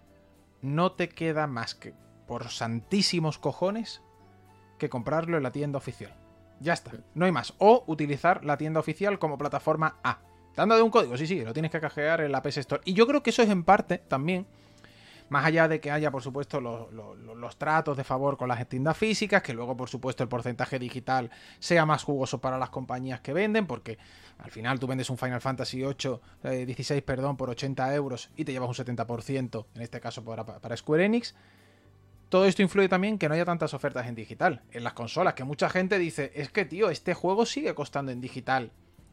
Speaker 2: no te queda más que, por santísimos cojones, que comprarlo en la tienda oficial. Ya está, no hay más. O utilizar la tienda oficial como plataforma A. Dando de un código, sí, sí, lo tienes que canjear en la P S Store. Y yo creo que eso es en parte también, más allá de que haya, por supuesto, los, los, los tratos de favor con las tiendas físicas, que luego, por supuesto, el porcentaje digital sea más jugoso para las compañías que venden, porque al final tú vendes un Final Fantasy ocho, eh, dieciséis, perdón, por ochenta euros y te llevas un setenta por ciento, en este caso para, para Square Enix. Todo esto influye también que no haya tantas ofertas en digital, en las consolas, que mucha gente dice, es que tío, este juego sigue costando en digital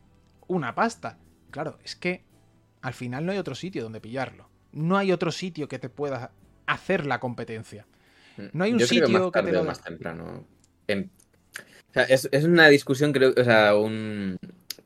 Speaker 2: una pasta. Claro, es que al final no hay otro sitio donde pillarlo. No hay otro sitio que te pueda hacer la competencia. No hay un
Speaker 3: Yo creo
Speaker 2: sitio
Speaker 3: que más tarde
Speaker 2: que te lo
Speaker 3: o más temprano. En... O sea, es, es una discusión, creo, o sea, un,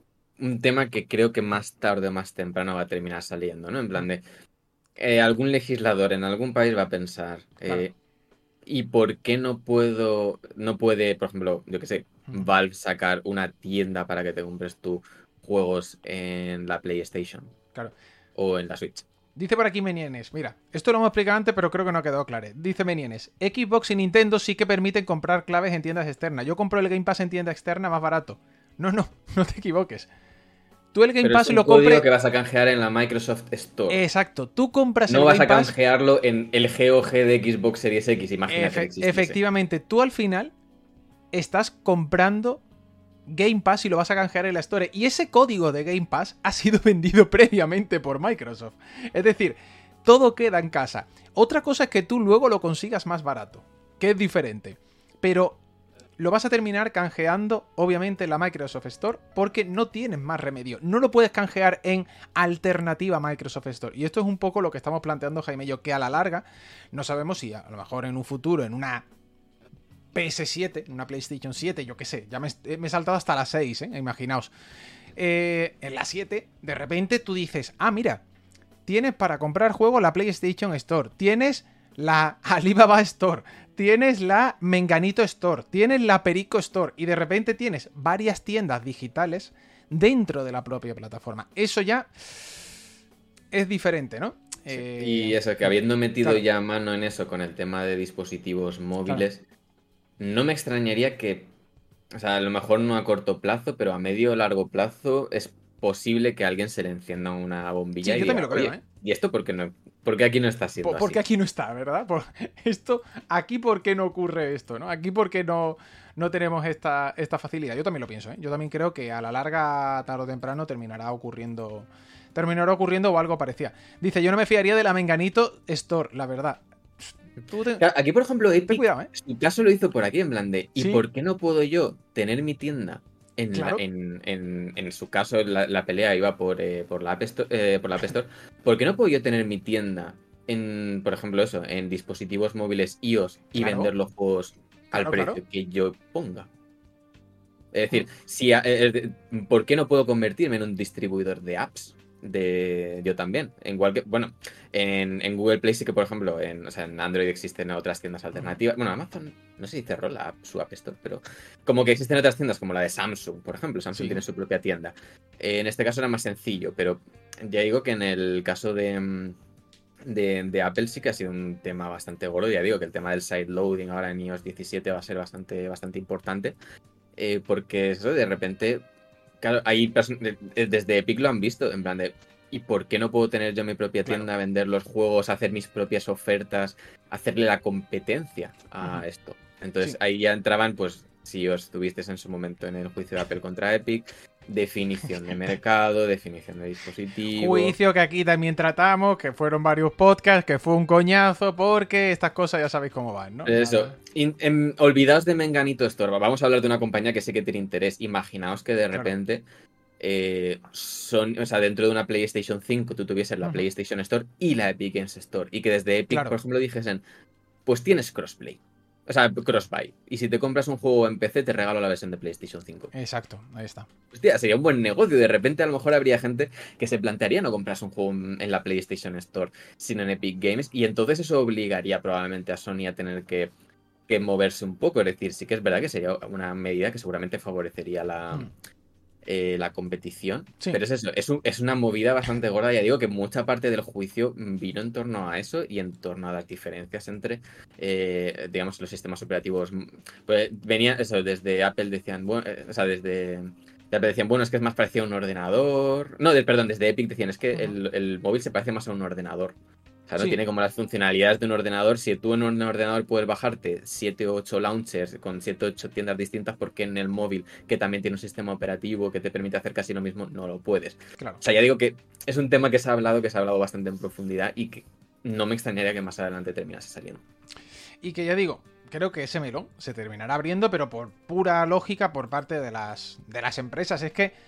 Speaker 3: un tema que creo que más tarde o más temprano va a terminar saliendo, ¿no? En plan de, eh, algún legislador en algún país va a pensar,
Speaker 2: Claro.
Speaker 3: eh, ¿y por qué no puedo, no puede, por ejemplo, yo qué sé, Valve sacar una tienda para que te compres tú juegos en la PlayStation?
Speaker 2: Claro.
Speaker 3: O en la Switch.
Speaker 2: Dice por aquí Menienes, mira, esto lo hemos explicado antes, pero creo que no ha quedado claro. Dice Menienes, Xbox y Nintendo sí que permiten comprar claves en tiendas externas. Yo compro el Game Pass en tienda externa más barato. No, no, no te equivoques. Tú el Game
Speaker 3: pero
Speaker 2: Pass
Speaker 3: es un
Speaker 2: lo
Speaker 3: código
Speaker 2: compras...
Speaker 3: que vas a canjear en la Microsoft Store.
Speaker 2: Exacto, tú compras
Speaker 3: no
Speaker 2: el Game Pass...
Speaker 3: No vas a canjearlo en el G O G de Xbox Series X, imagínate
Speaker 2: Efe
Speaker 3: que existiese.
Speaker 2: Efectivamente, tú al final estás comprando Game Pass y lo vas a canjear en la Store. Y ese código de Game Pass ha sido vendido previamente por Microsoft. Es decir, todo queda en casa. Otra cosa es que tú luego lo consigas más barato, que es diferente. Pero lo vas a terminar canjeando, obviamente, en la Microsoft Store, porque no tienes más remedio. No lo puedes canjear en alternativa Microsoft Store. Y esto es un poco lo que estamos planteando Jaime y yo, que a la larga no sabemos si a lo mejor en un futuro, en una P S siete, en una PlayStation siete, yo qué sé, ya me, me he saltado hasta la seis, ¿eh? Imaginaos. Eh, en la siete, de repente tú dices, ah, mira, tienes para comprar juegos la PlayStation Store, tienes la Alibaba Store, tienes la Menganito Store, tienes la Perico Store, y de repente tienes varias tiendas digitales dentro de la propia plataforma. Eso ya es diferente, ¿no?
Speaker 3: Sí,
Speaker 2: eh,
Speaker 3: y eso, que habiendo metido
Speaker 2: claro.
Speaker 3: ya mano en eso con el tema de dispositivos móviles, claro. No me extrañaría que, o sea, a lo mejor no a corto plazo, pero a medio o largo plazo es posible que a alguien se le encienda una bombilla.
Speaker 2: Sí,
Speaker 3: y
Speaker 2: yo
Speaker 3: diga,
Speaker 2: también lo creo, ¿eh?
Speaker 3: ¿Y esto por qué, no, por qué aquí no está siendo
Speaker 2: ¿Por, porque
Speaker 3: así?
Speaker 2: aquí no está, ¿verdad? Por esto, aquí por qué no ocurre esto, ¿no? Aquí por qué no, no tenemos esta, esta facilidad. Yo también lo pienso, ¿eh? Yo también creo que a la larga, tarde o temprano, terminará ocurriendo... Terminará ocurriendo o algo parecía. Dice, yo no me fiaría de la Menganito Store, la verdad.
Speaker 3: Tú te... Aquí, por ejemplo, Epic,
Speaker 2: cuidado, ¿eh?
Speaker 3: Su caso lo hizo por aquí, en plan de, ¿y ¿Sí? por qué no puedo yo tener mi tienda? En,
Speaker 2: claro.
Speaker 3: la, en, en, en su caso, la, la pelea iba por, eh, por, la App Store, eh, por la App Store. ¿Por qué no puedo yo tener mi tienda en, por ejemplo, eso, en dispositivos móviles iOS y claro. vender los juegos al claro, precio claro. que yo ponga? Es decir, si, eh, ¿por qué no puedo convertirme en un distribuidor de apps? de yo también. En igual que, bueno, en, en Google Play sí que, por ejemplo, en, o sea, en Android existen otras tiendas alternativas. Bueno, Amazon, no sé si cerró la, su App Store, pero como que existen otras tiendas como la de Samsung, por ejemplo. Samsung
Speaker 2: Sí.
Speaker 3: tiene su propia tienda. Eh, en este caso era más sencillo, pero ya digo que en el caso de, de, de Apple sí que ha sido un tema bastante gordo. Ya digo que el tema del sideloading ahora en iOS diecisiete va a ser bastante, bastante importante. Eh, porque eso, de repente, claro, hay person- desde Epic lo han visto, en plan de, ¿y por qué no puedo tener yo mi propia tienda,
Speaker 2: Claro.
Speaker 3: vender los juegos, hacer mis propias ofertas, hacerle la competencia a
Speaker 2: Ujú.
Speaker 3: esto? Entonces
Speaker 2: Sí.
Speaker 3: ahí ya entraban, pues, si os estuvisteis en su momento en el juicio de Apple contra Epic, definición de mercado, definición de dispositivo.
Speaker 2: Juicio que aquí también tratamos, que fueron varios podcasts, que fue un coñazo, porque estas cosas ya sabéis cómo van, ¿no?
Speaker 3: Eso,
Speaker 2: Nada.
Speaker 3: in- em, olvidaos de Menganito Store. Vamos a hablar de una compañía que sí que tiene interés. Imaginaos que de
Speaker 2: Claro.
Speaker 3: repente eh, son, o sea, dentro de una PlayStation cinco tú tuvieses la
Speaker 2: Ujú.
Speaker 3: PlayStation Store y la Epic Games Store. Y que desde Epic,
Speaker 2: Claro.
Speaker 3: por ejemplo, dijesen, pues tienes crossplay. O sea, crossbuy. Y si te compras un juego en P C, te regalo la versión de PlayStation cinco.
Speaker 2: Exacto, ahí está.
Speaker 3: Hostia, sería un buen negocio. De repente, a lo mejor habría gente que se plantearía no comprarse un juego en en la PlayStation Store, sino en Epic Games. Y entonces eso obligaría probablemente a Sony a tener que, que moverse un poco. Es decir, sí que es verdad que sería una medida que seguramente favorecería la,
Speaker 2: Mm.
Speaker 3: eh, la competición.
Speaker 2: Sí.
Speaker 3: Pero es eso, es, un- es una movida bastante gorda. Ya digo que mucha parte del juicio vino en torno a eso y en torno a las diferencias entre, eh, digamos, los sistemas operativos. Pues venía eso, desde Apple decían, bueno, eh, o sea, desde... de Apple decían, bueno, es que es más parecido a un ordenador. No, de- perdón, desde Epic decían, es que
Speaker 2: Ujú.
Speaker 3: el, el móvil se parece más a un ordenador. O sea, no
Speaker 2: Sí.
Speaker 3: tiene como las funcionalidades de un ordenador. Si tú en un ordenador puedes bajarte siete u ocho launchers con siete u ocho tiendas distintas, porque en el móvil, que también tiene un sistema operativo que te permite hacer casi lo mismo, no lo puedes.
Speaker 2: Claro.
Speaker 3: O sea, ya digo que es un tema que se ha hablado, que se ha hablado bastante en profundidad y que no me extrañaría que más adelante terminase saliendo.
Speaker 2: Y que ya digo, creo que ese melón se terminará abriendo, pero por pura lógica por parte de las, de las empresas. Es que,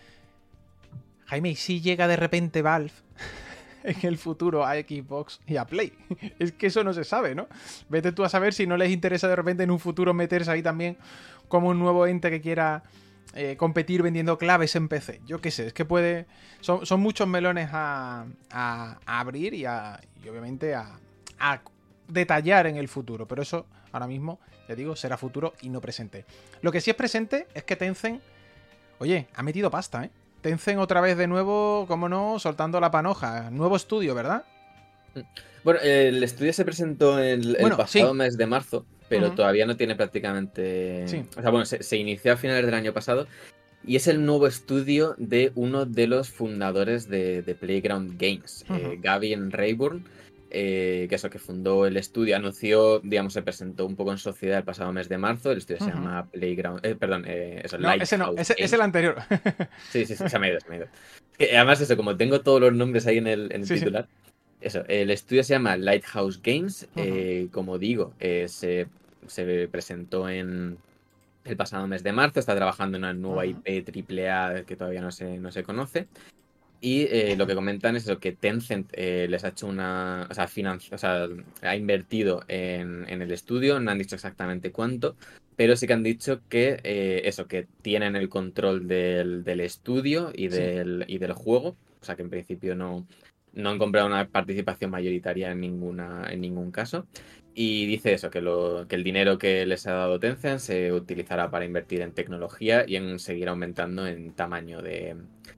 Speaker 2: Jaime, ¿y si llega de repente Valve en el futuro a Xbox y a Play? Es que eso no se sabe, ¿no? Vete tú a saber si no les interesa de repente en un futuro meterse ahí también como un nuevo ente que quiera eh, competir vendiendo claves en P C. Yo qué sé, es que puede... Son, son muchos melones a, a- a abrir y, a, y obviamente a, a detallar en el futuro, pero eso ahora mismo, ya digo, será futuro y no presente. Lo que sí es presente es que Tencent, oye, ha metido pasta, ¿eh? Tencent otra vez de nuevo, como no, soltando la panoja. Nuevo estudio, ¿verdad?
Speaker 3: Bueno, el estudio se presentó el, el
Speaker 2: Bueno,
Speaker 3: pasado
Speaker 2: sí.
Speaker 3: mes de marzo, pero
Speaker 2: Ujú.
Speaker 3: todavía no tiene prácticamente...
Speaker 2: Sí.
Speaker 3: O sea, bueno, se, se inició a finales del año pasado y es el nuevo estudio de uno de los fundadores de, de Playground Games,
Speaker 2: Ujú.
Speaker 3: eh, Gavin Rayburn, eh, que es el que fundó el estudio, anunció, digamos, se presentó un poco en sociedad el pasado mes de marzo. El estudio se
Speaker 2: Ujú.
Speaker 3: llama Playground, eh, perdón, eh, eso,
Speaker 2: No, ese no,
Speaker 3: Lighthouse
Speaker 2: ese,
Speaker 3: Games.
Speaker 2: es el anterior.
Speaker 3: Sí, sí, sí, se me ha ido, se me ha ido. Es que además eso, como tengo todos los nombres ahí en el, en el
Speaker 2: Sí, sí.
Speaker 3: titular, eso, el estudio se llama Lighthouse Games,
Speaker 2: Ujú.
Speaker 3: eh, como digo, eh, se, se presentó en el pasado mes de marzo, está trabajando en una nueva
Speaker 2: Ujú.
Speaker 3: I P triple A que todavía no se, no se conoce. Y eh, lo que comentan es eso, que Tencent eh, les ha hecho una... O sea, financi- o sea, ha invertido en, en el estudio, no han dicho exactamente cuánto, pero sí que han dicho que eh, eso, que tienen el control del, del estudio y
Speaker 2: Sí.
Speaker 3: del, y del juego. O sea, que en principio no, no han comprado una participación mayoritaria en, ninguna, en ningún caso. Y dice eso, que, lo, que el dinero que les ha dado Tencent se utilizará para invertir en tecnología y en seguir aumentando en tamaño de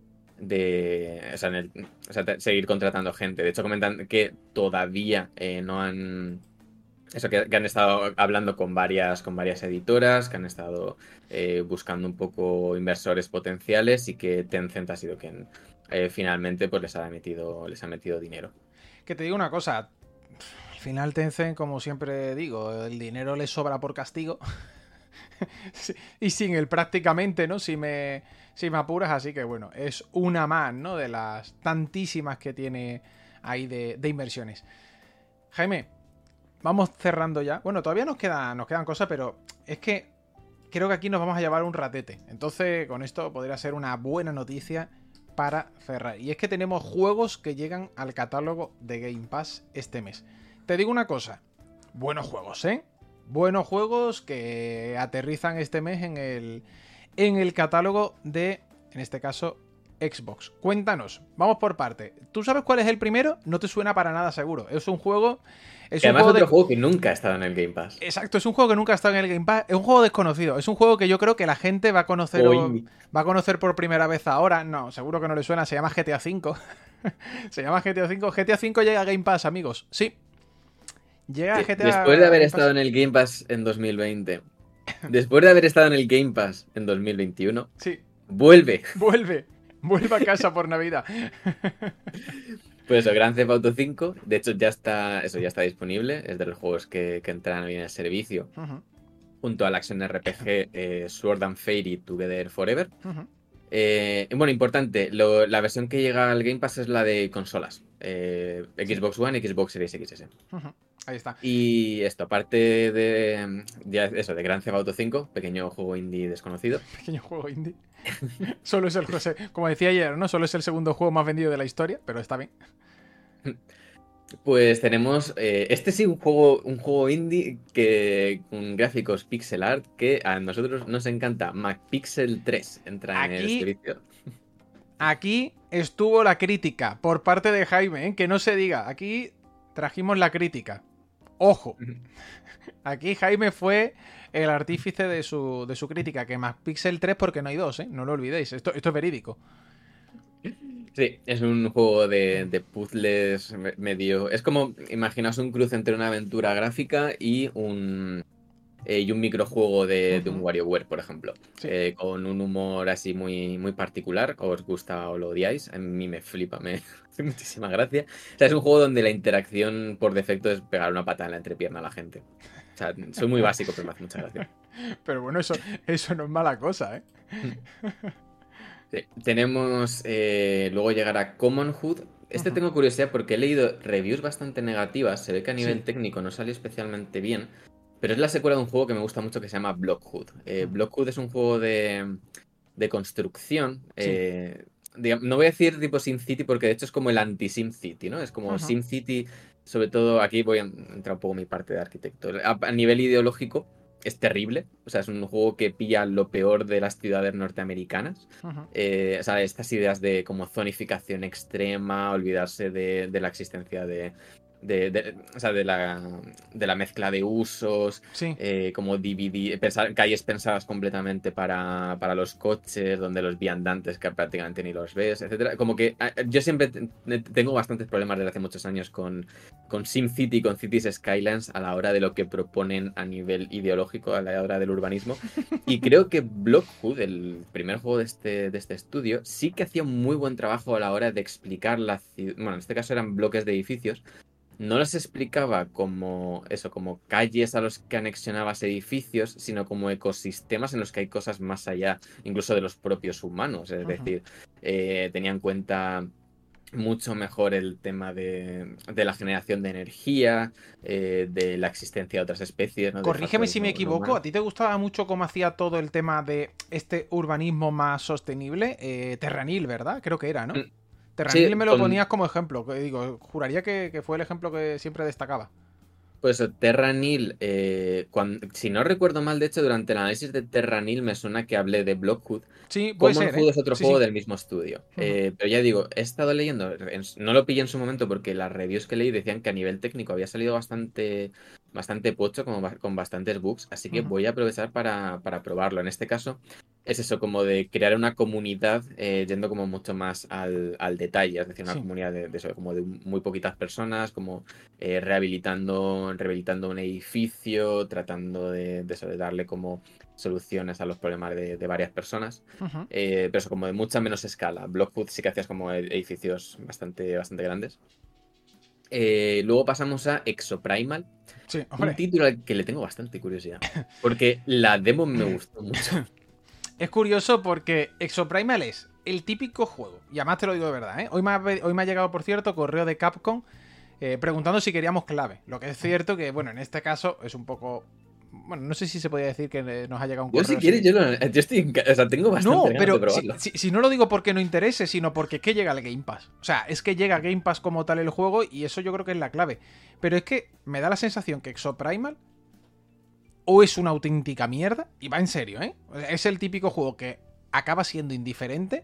Speaker 3: de o sea, en el- o sea, te- seguir contratando gente. De hecho, comentan que todavía eh, no han eso que, que han estado hablando con varias con varias editoras, que han estado eh, buscando un poco inversores potenciales y que Tencent ha sido quien eh, finalmente pues les ha metido les ha metido dinero.
Speaker 2: Que te digo una cosa. Al final Tencent, como siempre digo, el dinero le sobra por castigo. Sí, y sin él prácticamente, ¿no? Si me, si me apuras, así que bueno, es una más, ¿no? De las tantísimas que tiene ahí de, de inversiones. Jaime, vamos cerrando ya. Bueno, todavía nos, queda, nos quedan cosas, pero es que creo que aquí nos vamos a llevar un ratete. Entonces, con esto podría ser una buena noticia para cerrar. Y es que tenemos juegos que llegan al catálogo de Game Pass este mes. Te digo una cosa, buenos juegos, ¿eh? Buenos juegos que aterrizan este mes en el, en el catálogo de, en este caso, Xbox. Cuéntanos, vamos por parte. ¿Tú sabes cuál es el primero? No te suena para nada seguro. Es un juego... Es
Speaker 3: que
Speaker 2: un
Speaker 3: además
Speaker 2: juego
Speaker 3: otro
Speaker 2: de...
Speaker 3: juego que nunca ha estado en el Game Pass.
Speaker 2: Exacto, es un juego que nunca ha estado en el Game Pass. Es un juego desconocido. Es un juego que yo creo que la gente va a conocer o... va a conocer por primera vez ahora. No, seguro que no le suena. Se llama G T A cinco. Se llama G T A cinco. G T A cinco llega a Game Pass, amigos. Sí. Llega a G T A...
Speaker 3: Después de haber estado en el Game Pass en dos mil veinte, después de haber estado en el Game Pass en dos mil veintiuno,
Speaker 2: sí.
Speaker 3: Vuelve.
Speaker 2: Vuelve. Vuelve a casa por Navidad.
Speaker 3: Pues eso, Grand Theft Auto cinco, de hecho ya está, eso ya está disponible, es de los juegos que, que entran bien en el servicio, uh-huh. junto al Action R P G eh, Sword and Fairy Together Forever. Uh-huh. Eh, bueno, importante, lo, la versión que llega al Game Pass es la de consolas, eh, Xbox One y Xbox Series X S.
Speaker 2: Uh-huh. Ahí está.
Speaker 3: Y esto, aparte de, de eso, de Grand Theft Auto cinco, pequeño juego indie desconocido.
Speaker 2: Pequeño juego indie. Solo es el, como decía ayer, ¿no? Solo es el segundo juego más vendido de la historia, pero está bien.
Speaker 3: Pues tenemos, eh, este sí, un juego, un juego indie que con gráficos pixel art que a nosotros nos encanta. McPixel tres entra
Speaker 2: aquí,
Speaker 3: en el servicio.
Speaker 2: Aquí estuvo la crítica por parte de Jaime, ¿eh? Que no se diga. Aquí trajimos la crítica. Ojo. Aquí Jaime fue el artífice de su, de su crítica, que McPixel tres porque no hay dos, ¿eh? No lo olvidéis, esto, esto es verídico.
Speaker 3: Sí, es un juego de, de puzzles medio... Es como, imaginaos un cruce entre una aventura gráfica y un, eh, y un microjuego de, uh-huh. de un WarioWare, por ejemplo. Sí. Eh, con un humor así muy, muy particular, os gusta o lo odiáis, a mí me flipa, me hace muchísima gracia. O sea, es un juego donde la interacción por defecto es pegar una patada en la entrepierna a la gente. O sea, soy muy básico, pero me hace mucha gracia.
Speaker 2: Pero bueno, eso, eso no es mala cosa, ¿eh?
Speaker 3: Sí. Tenemos, eh, luego llegará Commonhood. Este uh-huh. tengo curiosidad porque he leído reviews bastante negativas. Se ve que a nivel sí. técnico no salió especialmente bien. Pero es la secuela de un juego que me gusta mucho que se llama Blockhood. Eh, uh-huh. Blockhood es un juego de, de construcción. Sí. Eh, digamos, no voy a decir tipo SimCity porque de hecho es como el anti-SimCity, ¿no? Es como uh-huh. SimCity... Sobre todo, aquí voy a entrar un poco mi parte de arquitecto. A, a nivel ideológico, es terrible. O sea, es un juego que pilla lo peor de las ciudades norteamericanas. Uh-huh. Eh, o sea, estas ideas de como zonificación extrema, olvidarse de, de la existencia de... De, de, o sea, de la, de la mezcla de usos,
Speaker 2: sí.
Speaker 3: eh, como dividir, pensar, calles pensadas completamente para, para los coches, donde los viandantes que prácticamente ni los ves, etcétera. Como que yo siempre tengo bastantes problemas desde hace muchos años con, con SimCity, con Cities Skylines a la hora de lo que proponen a nivel ideológico, a la hora del urbanismo. Y creo que Blockhood, el primer juego de este, de este estudio, sí que hacía un muy buen trabajo a la hora de explicar la ciudad. Bueno, en este caso eran bloques de edificios. No los explicaba como eso, como calles a los que anexionabas edificios, sino como ecosistemas en los que hay cosas más allá, incluso de los propios humanos. Es uh-huh. decir, eh, tenía en cuenta mucho mejor el tema de, de la generación de energía, eh, de la existencia de otras especies, ¿no?
Speaker 2: Corrígeme si me equivoco, no ¿a ti te gustaba mucho cómo hacía todo el tema de este urbanismo más sostenible? Eh, Terranil, ¿verdad? Creo que era, ¿no? Mm. Terranil sí, me lo con... ponías como ejemplo, que digo, juraría que, que fue el ejemplo que siempre destacaba.
Speaker 3: Pues Terranil, eh, cuando, si no recuerdo mal, de hecho, durante el análisis de Terranil me suena que hablé de Blockhood.
Speaker 2: Sí, puede ser,
Speaker 3: Commonhood
Speaker 2: ¿eh?
Speaker 3: es otro
Speaker 2: sí,
Speaker 3: juego
Speaker 2: sí.
Speaker 3: del mismo estudio. Uh-huh. Eh, pero ya digo, he estado leyendo, no lo pillé en su momento porque las reviews que leí decían que a nivel técnico había salido bastante, bastante pocho, como, con bastantes bugs, así que uh-huh. voy a aprovechar para, para probarlo. En este caso, es eso, como de crear una comunidad eh, yendo como mucho más al, al detalle, es decir, una sí. comunidad de, de eso, como de muy poquitas personas, como eh, rehabilitando, rehabilitando un edificio, tratando de, de eso, de darle como soluciones a los problemas de, de varias personas, uh-huh. eh, pero eso como de mucha menos escala. Blockhood sí que hacías como edificios bastante, bastante grandes. Eh, luego pasamos a Exoprimal,
Speaker 2: sí,
Speaker 3: un título al que le tengo bastante curiosidad, porque la demo me gustó mucho.
Speaker 2: Es curioso porque Exoprimal es el típico juego, y además te lo digo de verdad, ¿eh? Hoy me ha, hoy me ha llegado, por cierto, correo de Capcom eh, preguntando si queríamos clave. Lo que es cierto que, bueno, en este caso es un poco... Bueno, no sé si se podía decir que nos ha llegado un correo.
Speaker 3: Yo si quieres, yo, lo, yo estoy... O sea, tengo bastante
Speaker 2: no,
Speaker 3: ganas
Speaker 2: pero
Speaker 3: de probarlo.
Speaker 2: Si, si, si no lo digo porque no interese, sino porque es que llega al Game Pass. O sea, es que llega Game Pass como tal el juego y eso yo creo que es la clave. Pero es que me da la sensación que Exoprimal o es una auténtica mierda, y va en serio, ¿eh? O sea, es el típico juego que acaba siendo indiferente,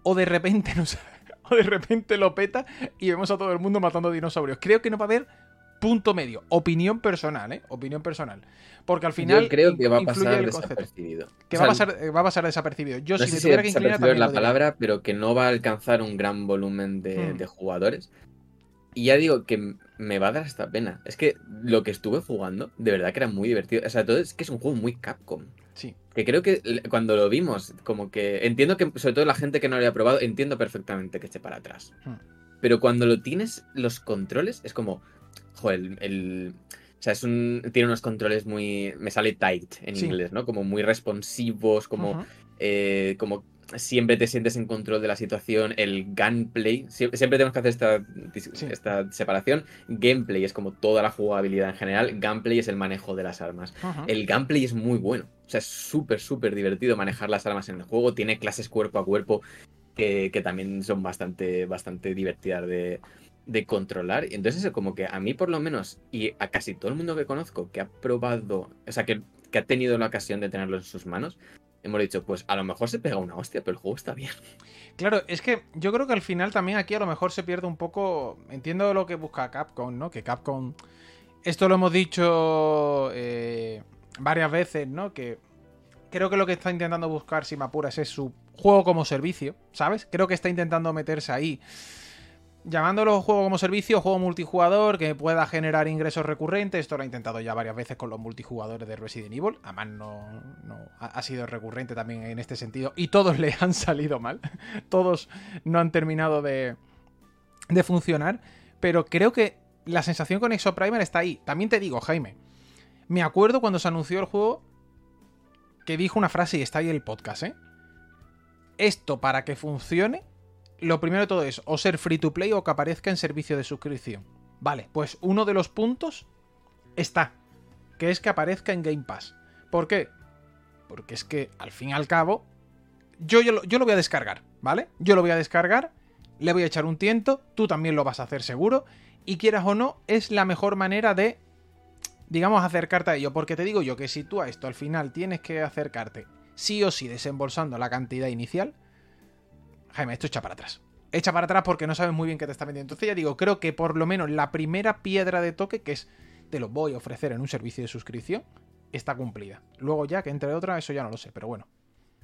Speaker 2: o de repente nos, o de repente lo peta y vemos a todo el mundo matando dinosaurios. Creo que no va a haber punto medio. Opinión personal, ¿eh? Opinión personal. Porque al final
Speaker 3: yo creo que va a
Speaker 2: influye
Speaker 3: pasar
Speaker 2: el
Speaker 3: desapercibido.
Speaker 2: Que
Speaker 3: O
Speaker 2: va,
Speaker 3: sea,
Speaker 2: a pasar, va a pasar desapercibido. Yo
Speaker 3: no
Speaker 2: si
Speaker 3: sé
Speaker 2: me
Speaker 3: si
Speaker 2: tuviera que inclinar
Speaker 3: desapercibido es
Speaker 2: también
Speaker 3: la
Speaker 2: lo diría.
Speaker 3: palabra, pero que no va a alcanzar un gran volumen de,
Speaker 2: Hmm.
Speaker 3: de jugadores. Y ya digo que me va a dar hasta pena. Es que lo que estuve jugando, de verdad que era muy divertido. O sea, todo es que es un juego muy Capcom.
Speaker 2: Sí.
Speaker 3: Que creo que le- cuando lo vimos, como que entiendo que, sobre todo la gente que no lo haya probado, entiendo perfectamente que esté para atrás.
Speaker 2: Hmm.
Speaker 3: Pero cuando lo tienes, los controles, es como, joder, el, el- o sea, es un, tiene unos controles muy, me sale tight en
Speaker 2: Sí.
Speaker 3: inglés, ¿no? Como muy responsivos, como,
Speaker 2: Ujú.
Speaker 3: eh, como siempre te sientes en control de la situación. El gunplay, sie- siempre tenemos que hacer esta, dis-
Speaker 2: Sí.
Speaker 3: esta separación. Gameplay es como toda la jugabilidad en general. Gunplay es el manejo de las armas.
Speaker 2: Ujú.
Speaker 3: El gameplay es muy bueno. O sea, es súper, súper divertido manejar las armas en el juego. Tiene clases cuerpo a cuerpo que, que también son bastante, bastante divertidas de, de controlar. Y entonces, eso como que a mí, por lo menos, y a casi todo el mundo que conozco que ha probado, o sea, que, que ha tenido la ocasión de tenerlo en sus manos, hemos dicho, pues a lo mejor se pega una hostia, pero el juego está bien.
Speaker 2: Claro, es que yo creo que al final también aquí a lo mejor se pierde un poco. Entiendo lo que busca Capcom, ¿no? Que Capcom. Esto lo hemos dicho eh, varias veces, ¿no? Que creo que lo que está intentando buscar, si me apuras, es su juego como servicio, ¿sabes? Creo que está intentando meterse ahí. Llamándolo juego como servicio, juego multijugador que pueda generar ingresos recurrentes. Esto lo ha intentado ya varias veces con los multijugadores de Resident Evil. Además, no, no ha, ha sido recurrente también en este sentido. Y todos le han salido mal. Todos no han terminado de, de funcionar. Pero creo que la sensación con Exoprimer está ahí. También te digo, Jaime. Me acuerdo cuando se anunció el juego que dijo una frase y está ahí el podcast, ¿eh? Esto para que funcione, lo primero de todo es o ser free to play o que aparezca en servicio de suscripción. Vale, pues uno de los puntos está, que es que aparezca en Game Pass. ¿Por qué? Porque es que, al fin y al cabo, yo, yo, lo, yo lo voy a descargar, ¿vale? Yo lo voy a descargar, le voy a echar un tiento, tú también lo vas a hacer seguro, y quieras o no, es la mejor manera de, digamos, acercarte a ello. Porque te digo yo que si tú a esto al final tienes que acercarte sí o sí desembolsando la cantidad inicial, Jaime, esto echa para atrás. Echa para atrás porque no sabes muy bien qué te está vendiendo. Entonces ya digo, creo que por lo menos la primera piedra de toque, que es te lo voy a ofrecer en un servicio de suscripción, está cumplida. Luego ya, que entre otras, eso ya no lo sé, pero bueno.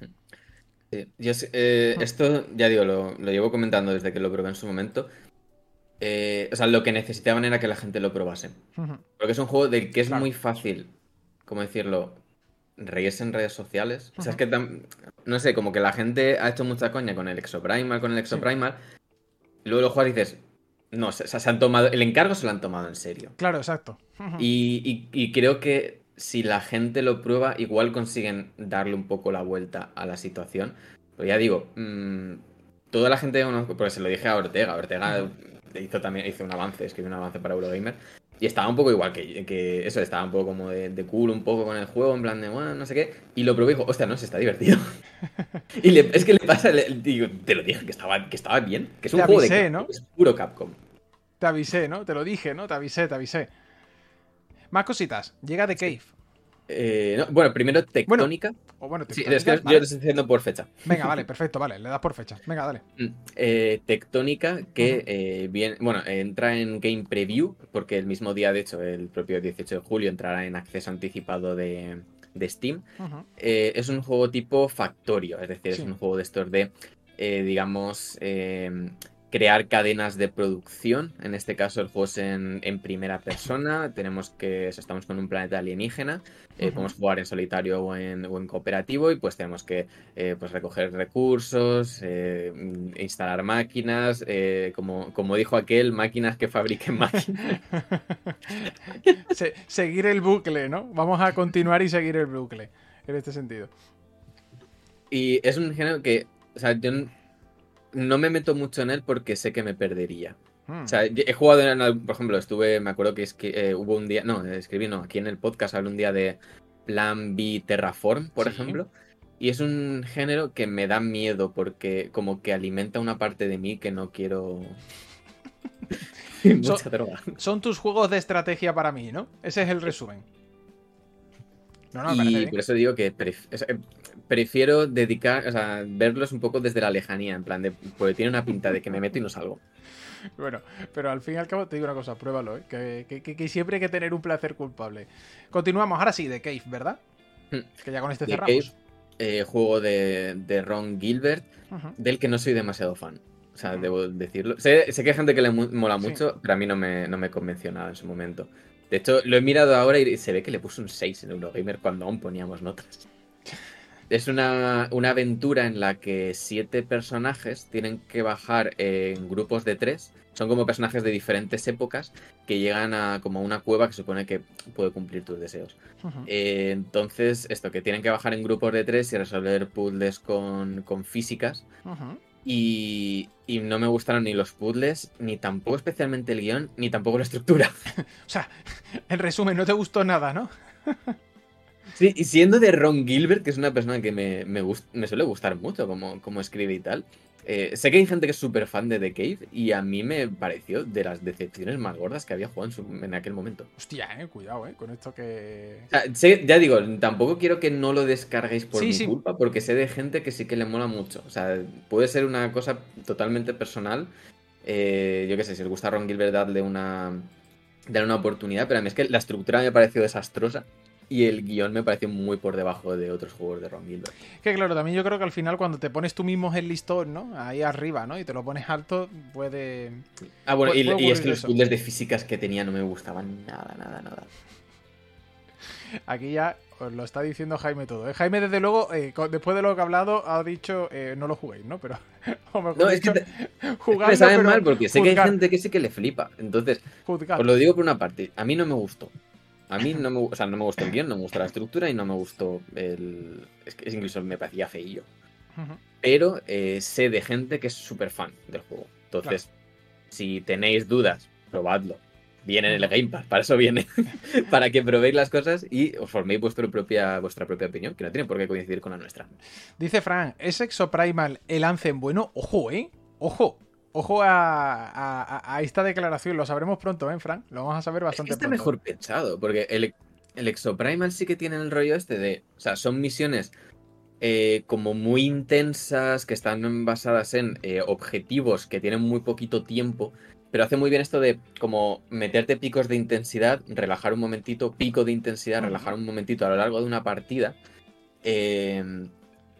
Speaker 3: Sí, yo sé- eh, esto, ya digo, lo, lo llevo comentando desde que lo probé en su momento. Eh, o sea, lo que necesitaban era que la gente lo probase. Porque es un juego del que es
Speaker 2: Claro.
Speaker 3: muy fácil, ¿cómo decirlo? Reírse en redes sociales. O sea, es que, tam- no sé, como que la gente ha hecho mucha coña con el Exoprimal, con el Exoprimal. Y luego lo juegas y dices, no, se, se han tomado, el encargo se lo han tomado en serio.
Speaker 2: Claro, exacto.
Speaker 3: Y, y- y creo que si la gente lo prueba, igual consiguen darle un poco la vuelta a la situación. Pero ya digo, mmm, toda la gente, porque se lo dije a Ortega, Ortega hizo también hizo un avance, escribió un avance para Eurogamer. Y estaba un poco igual que, que eso, estaba un poco como de, de cool, un poco con el juego, en plan de, bueno, no sé qué. Y lo probé y dijo, hostia, no, se está divertido. Y le, es que le pasa, le, digo, te lo dije, que estaba, que estaba bien. Que es un
Speaker 2: Te
Speaker 3: juego
Speaker 2: avisé,
Speaker 3: de Capcom,
Speaker 2: ¿no?
Speaker 3: es puro Capcom.
Speaker 2: Te avisé, ¿no? Te lo dije, ¿no? Te avisé, te avisé. Más cositas. Llega The Cave.
Speaker 3: Eh, no, bueno, primero Tectónica.
Speaker 2: O bueno,
Speaker 3: Sí,
Speaker 2: Tectónica,
Speaker 3: es que yo
Speaker 2: ¿vale?
Speaker 3: lo estoy diciendo por fecha.
Speaker 2: Venga, vale, perfecto, vale. Le das por fecha. Venga, dale.
Speaker 3: Mm, eh, Tectónica, que
Speaker 2: Ujú.
Speaker 3: eh, bien, bueno, entra en Game Preview, porque el mismo día, de hecho, el propio dieciocho de julio, entrará en acceso anticipado de, de Steam.
Speaker 2: Ujú.
Speaker 3: Eh, es un juego tipo Factorio, es decir,
Speaker 2: Sí.
Speaker 3: es un juego de estos de, eh, digamos, eh, crear cadenas de producción. En este caso, el juego es en, en primera persona. Tenemos que, eso, estamos con un planeta alienígena. Eh,
Speaker 2: Ujú.
Speaker 3: Podemos jugar en solitario o en, o en cooperativo y pues tenemos que eh, pues recoger recursos, eh, instalar máquinas, eh, como, como dijo aquel, máquinas que fabriquen máquinas.
Speaker 2: Se- seguir el bucle, ¿no? Vamos a continuar y seguir el bucle. En este sentido.
Speaker 3: Y es un género que, o sea, yo n- no me meto mucho en él porque sé que me perdería.
Speaker 2: Hmm.
Speaker 3: O sea, yo he jugado en, al- por ejemplo, estuve, me acuerdo que es que eh, hubo un día, no, escribí, no, aquí en el podcast hablé un día de Plan B Terraform, por
Speaker 2: Sí.
Speaker 3: ejemplo, y es un género que me da miedo porque como que alimenta una parte de mí que no quiero. Mucha droga.
Speaker 2: Son tus juegos de estrategia para mí, ¿no? Ese es el resumen. No, no, me parece
Speaker 3: Y
Speaker 2: bien.
Speaker 3: por eso digo que pref- o sea, prefiero dedicar, o sea, verlos un poco desde la lejanía, en plan de, porque tiene una pinta de que me meto y no salgo.
Speaker 2: Bueno, pero al fin y al cabo te digo una cosa, pruébalo, ¿eh? que, que- que- que siempre hay que tener un placer culpable. Continuamos, ahora sí, de Cave, ¿verdad?
Speaker 3: Hmm.
Speaker 2: Que ya con este
Speaker 3: The
Speaker 2: cerramos.
Speaker 3: Cave, eh, juego de, de Ron Gilbert,
Speaker 2: Ujú.
Speaker 3: del que no soy demasiado fan. O sea, debo decirlo. Sé, sé que hay gente que le mu- mola
Speaker 2: Sí.
Speaker 3: mucho, pero a mí no me, no me convenció nada en su momento. De hecho, lo he mirado ahora y se ve que le puso un seis en Eurogamer cuando aún poníamos notas. Es una, una aventura en la que siete personajes tienen que bajar en grupos de tres. Son como personajes de diferentes épocas que llegan a como una cueva que supone que puede cumplir tus deseos.
Speaker 2: Ujú.
Speaker 3: Eh, entonces, esto, que tienen que bajar en grupos de tres y resolver puzzles con, con físicas.
Speaker 2: Ujú.
Speaker 3: Y, y no me gustaron ni los puzzles, ni tampoco especialmente el guión, ni tampoco la estructura.
Speaker 2: O sea, en resumen, no te gustó nada, ¿no?
Speaker 3: Sí, y siendo de Ron Gilbert, que es una persona que me, me, gust- me suele gustar mucho como, como escribe y tal. eh, sé que hay gente que es súper fan de The Cave y a mí me pareció de las decepciones más gordas que había jugado en, su- en aquel momento.
Speaker 2: Hostia, eh, cuidado, eh, con esto que...
Speaker 3: O sea, sé- ya digo, tampoco quiero que no lo descarguéis por
Speaker 2: Sí,
Speaker 3: mi
Speaker 2: sí.
Speaker 3: culpa, porque sé de gente que sí que le mola mucho. O sea, puede ser una cosa totalmente personal. Eh, yo qué sé, si os gusta Ron Gilbert, dadle una, darle una oportunidad, pero a mí es que la estructura me pareció desastrosa y el guión me pareció muy por debajo de otros juegos de Ron Gilbert.
Speaker 2: Que claro, también yo creo que al final cuando te pones tú mismo el listón, ¿no? Ahí arriba, ¿no? Y te lo pones alto, puede...
Speaker 3: Ah, bueno,
Speaker 2: Puede-
Speaker 3: y,
Speaker 2: puede
Speaker 3: y es
Speaker 2: ocurrir
Speaker 3: que los
Speaker 2: eso.
Speaker 3: puzzles de físicas que tenía no me gustaban nada, nada, nada.
Speaker 2: Aquí ya os lo está diciendo Jaime todo. ¿eh? Jaime, desde luego, eh, co- después de lo que ha hablado, ha dicho eh, no lo juguéis, ¿no? Pero, o mejor
Speaker 3: No, es
Speaker 2: dicho,
Speaker 3: que, te- es que
Speaker 2: jugadlo,
Speaker 3: me saben
Speaker 2: pero
Speaker 3: mal porque sé que hay
Speaker 2: juzgar,
Speaker 3: gente que sí que le flipa. Entonces,
Speaker 2: juzgar.
Speaker 3: os lo digo por una parte, a mí no me gustó. A mí no me, gu- o sea, no me gustó el guión, no me gustó la estructura y no me gustó el... Es que incluso me parecía feillo.
Speaker 2: Ujú.
Speaker 3: Pero eh, sé de gente que es súper fan del juego. Entonces, si tenéis dudas, probadlo. Viene en el Game Pass, para eso viene. Para que probéis las cosas y os forméis vuestra propia, vuestra propia opinión, que no tiene por qué coincidir con la nuestra.
Speaker 2: Dice Fran, ¿es Exoprimal el Anthem bueno? Ojo, ¿eh? Ojo. Ojo a, a- a esta declaración. Lo sabremos pronto, ¿eh, Fran? Lo vamos a saber
Speaker 3: Es que
Speaker 2: bastante
Speaker 3: está
Speaker 2: pronto.
Speaker 3: mejor pensado, porque el, el Exoprimal sí que tiene el rollo este de... O sea, son misiones eh, como muy intensas, que están basadas en eh, objetivos que tienen muy poquito tiempo, pero hace muy bien esto de como meterte picos de intensidad, relajar un momentito, pico de intensidad,
Speaker 2: Ujú.
Speaker 3: relajar un momentito a lo largo de una partida. Eh,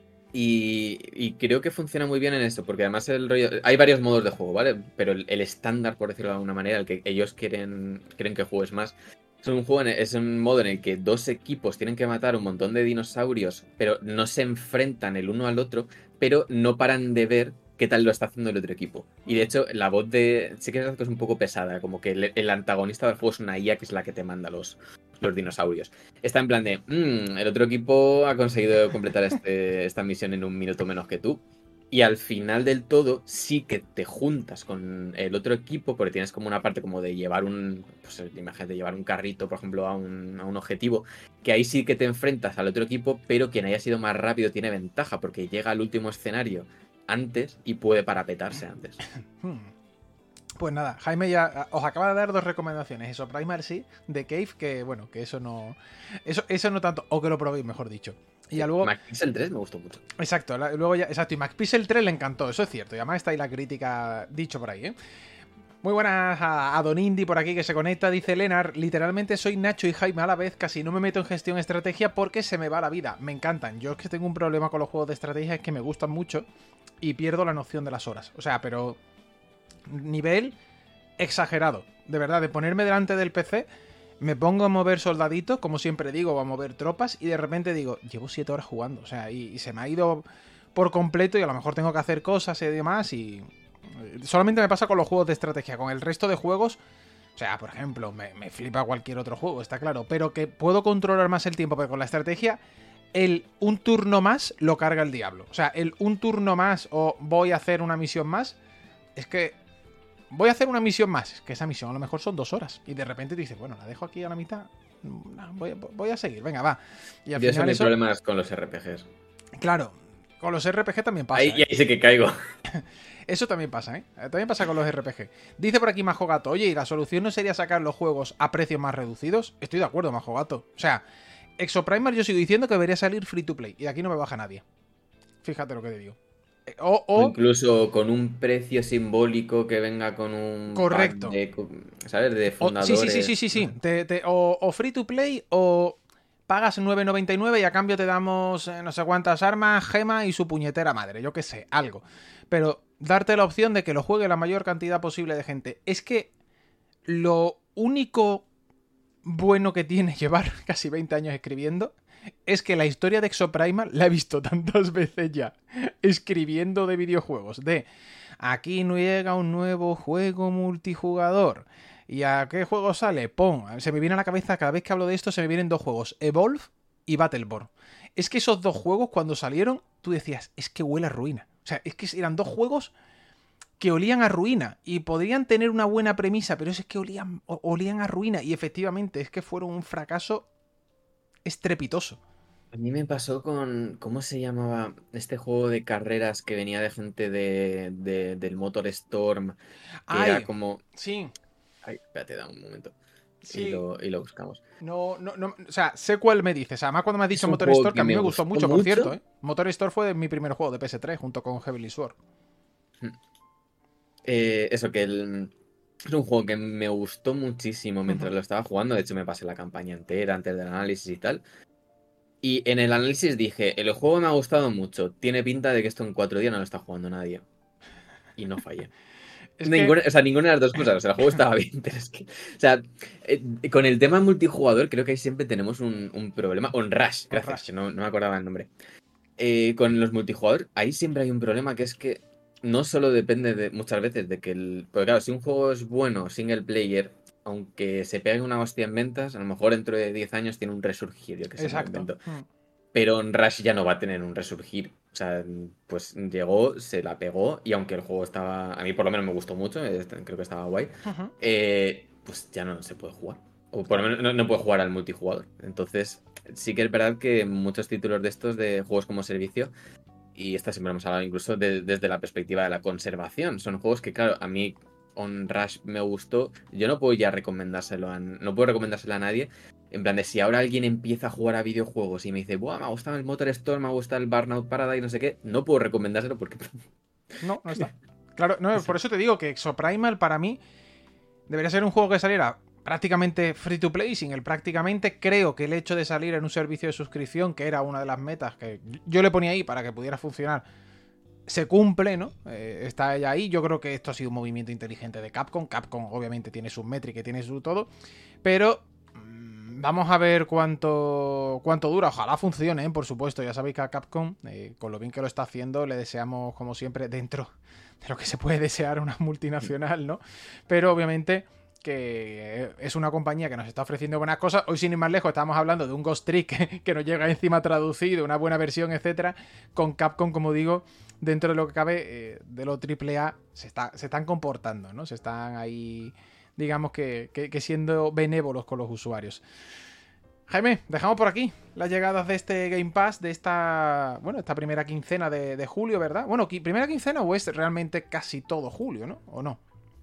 Speaker 3: y, y creo que funciona muy bien en eso, porque además el rollo... Hay varios modos de juego, ¿vale? Pero el, el estándar, por decirlo de alguna manera, el que ellos quieren, quieren que juegues más, es un juego, en- es un modo en el que dos equipos tienen que matar un montón de dinosaurios, pero no se enfrentan el uno al otro, pero no paran de ver qué tal lo está haciendo el otro equipo. Y de hecho, la voz de... Sí que es que es un poco pesada, como que el, el antagonista del juego es una I A que es la que te manda los, los dinosaurios. Está en plan de, "Mm, el otro equipo ha conseguido completar este, esta misión en un minuto menos que tú. Y al final del todo sí que te juntas con el otro equipo, porque tienes como una parte como de llevar un, pues imagínate, llevar un carrito, por ejemplo, a un, a un objetivo, que ahí sí que te enfrentas al otro equipo, pero quien haya sido más rápido tiene ventaja, porque llega al último escenario antes y puede parapetarse antes.
Speaker 2: Hmm. Pues nada, Jaime ya os acaba de dar dos recomendaciones. Eso, Primal sí, de Cave, que bueno, que eso no. Eso, eso no tanto, o que lo probéis, mejor dicho. Y ya luego.
Speaker 3: MacPixel tres me gustó mucho.
Speaker 2: Exacto, la- luego ya. Exacto, y MacPixel tres le encantó, eso es cierto. Y además está ahí la crítica dicho por ahí, ¿eh? Muy buenas a, a Don Indy por aquí que se conecta. Dice Lenar, literalmente soy Nacho y Jaime a la vez. Casi no me meto en gestión estrategia porque se me va la vida. Me encantan. Yo es que tengo un problema con los juegos de estrategia, es que me gustan mucho y pierdo la noción de las horas. O sea, pero nivel exagerado. De verdad, de ponerme delante del P C, me pongo a mover soldaditos, como siempre digo, o a mover tropas, y de repente digo, llevo siete horas jugando. O sea, y, y se me ha ido por completo y a lo mejor tengo que hacer cosas y demás y... Solamente me pasa con los juegos de estrategia. Con el resto de juegos, o sea, por ejemplo, me, me flipa cualquier otro juego, está claro, pero que puedo controlar más el tiempo, pero con la estrategia, el un turno más lo carga el diablo. O sea, el un turno más o voy a hacer una misión más, es que voy a hacer una misión más, es que esa misión a lo mejor son dos horas, y de repente te dices, bueno, la dejo aquí a la mitad, no, voy, voy a seguir, venga, va. Y al
Speaker 3: Yo eso
Speaker 2: final
Speaker 3: no hay
Speaker 2: eso,
Speaker 3: problemas con los R P Gs.
Speaker 2: claro, con los R P G también pasa.
Speaker 3: Ahí,
Speaker 2: ¿eh?
Speaker 3: y ahí sí que caigo.
Speaker 2: Eso también pasa, ¿eh? También pasa con los R P G. Dice por aquí Majo Gato, oye, ¿y la solución no sería sacar los juegos a precios más reducidos? Estoy de acuerdo, Majo Gato. O sea, Exoprimal yo sigo diciendo que debería salir free to play. Y de aquí no me baja nadie. Fíjate lo que te digo. O, o,
Speaker 3: o incluso con un precio simbólico que venga con un
Speaker 2: correcto.
Speaker 3: Pack de, ¿sabes? De fundadores.
Speaker 2: O, sí, sí, sí, sí, sí, sí. Te, te, o, o free to play o pagas nueve noventa y nueve y a cambio te damos eh, no sé cuántas armas, gemas y su puñetera madre. Yo qué sé, algo. Pero darte la opción de que lo juegue la mayor cantidad posible de gente. Es que lo único bueno que tiene llevar casi veinte años escribiendo es que la historia de Exoprimal la he visto tantas veces ya escribiendo de videojuegos. De aquí no llega un nuevo juego multijugador. ¿Y a qué juego sale? ¡Pum! Se me viene a la cabeza, cada vez que hablo de esto, se me vienen dos juegos: Evolve y Battleborn. Es que esos dos juegos, cuando salieron, tú decías, es que huele a ruina. O sea, es que eran dos juegos que olían a ruina y podrían tener una buena premisa, pero es que olían, olían a ruina. Y efectivamente, es que fueron un fracaso estrepitoso.
Speaker 3: A mí me pasó con... ¿Cómo se llamaba este juego de carreras que venía de gente de, de del Motor Storm? Que
Speaker 2: Ay,
Speaker 3: era como...
Speaker 2: Sí.
Speaker 3: Ay, espérate, da un momento.
Speaker 2: Sí.
Speaker 3: Y, lo, y lo buscamos.
Speaker 2: No, no, no, o sea, sé cuál me dices. Además, cuando me has dicho
Speaker 3: Es un
Speaker 2: Motor
Speaker 3: juego
Speaker 2: Store, que
Speaker 3: que
Speaker 2: a mí
Speaker 3: me
Speaker 2: me gustó
Speaker 3: gustó
Speaker 2: mucho, por
Speaker 3: mucho.
Speaker 2: cierto, ¿eh? Motor Store fue mi primer juego de P S tres junto con Heavenly Sword.
Speaker 3: Eh, eso, que el... es un juego que me gustó muchísimo mientras
Speaker 2: Ujú.
Speaker 3: lo estaba jugando. De hecho, me pasé la campaña entera antes del análisis y tal. Y en el análisis dije, el juego me ha gustado mucho. Tiene pinta de que esto en cuatro días no lo está jugando nadie. Y no fallé.
Speaker 2: Es
Speaker 3: Ninguna,
Speaker 2: que...
Speaker 3: O sea, ninguna de las dos cosas. O sea, el juego estaba bien, pero es que... O sea, eh, con el tema multijugador creo que ahí siempre tenemos un, un problema. On Rush, gracias,
Speaker 2: Rush.
Speaker 3: que no, no me acordaba el nombre. Eh, con los multijugador, ahí siempre hay un problema que es que no solo depende de muchas veces de que el... Porque claro, si un juego es bueno, single player, aunque se pegue una hostia en ventas, a lo mejor dentro de diez años tiene un resurgir, yo que sé, me lo
Speaker 2: Exacto.
Speaker 3: invento.
Speaker 2: Mm.
Speaker 3: Pero en Rush ya no va a tener un resurgir. O sea, pues llegó, se la pegó y aunque el juego estaba... A mí por lo menos me gustó mucho, creo que estaba guay.
Speaker 2: Ujú.
Speaker 3: eh, pues ya no se puede jugar. O por lo menos no, no puede jugar al multijugador. Entonces, sí que es verdad que muchos títulos de estos, de juegos como servicio, y esta siempre hemos hablado incluso de- desde la perspectiva de la conservación, son juegos que, claro, a mí On Rush me gustó. Yo no puedo ya recomendárselo a, no puedo recomendárselo a nadie. En plan de si ahora alguien empieza a jugar a videojuegos y me dice, buah, me ha gustado el Motor Storm, me ha gustado el Burnout Paradise, no sé qué, no puedo recomendárselo porque...
Speaker 2: No, no está. Claro, no, por eso te digo que Exoprimal para mí debería ser un juego que saliera prácticamente free to play. Sin el prácticamente, creo que el hecho de salir en un servicio de suscripción, que era una de las metas que yo le ponía ahí para que pudiera funcionar, se cumple, ¿no? Eh, está ya ahí. Yo creo que esto ha sido un movimiento inteligente de Capcom. Capcom obviamente tiene sus métricas, tiene su todo, pero mmm, vamos a ver cuánto cuánto dura. Ojalá funcione, ¿eh? Por supuesto. Ya sabéis que a Capcom, eh, con lo bien que lo está haciendo, le deseamos, como siempre, dentro de lo que se puede desear a una multinacional, ¿no? Pero obviamente que es una compañía que nos está ofreciendo buenas cosas. Hoy, sin ir más lejos, estamos hablando de un Ghost Trick que, que nos llega encima traducido, una buena versión, etcétera. Con Capcom, como digo, dentro de lo que cabe, eh, de lo triple A, se, está, se están comportando, ¿no? Se están ahí, digamos que, que, que siendo benévolos con los usuarios. Jaime, dejamos por aquí las llegadas de este Game Pass, de esta, bueno, esta primera quincena de, de julio, ¿verdad? Bueno, ¿primera quincena o es realmente casi todo julio, ¿no? ¿O no?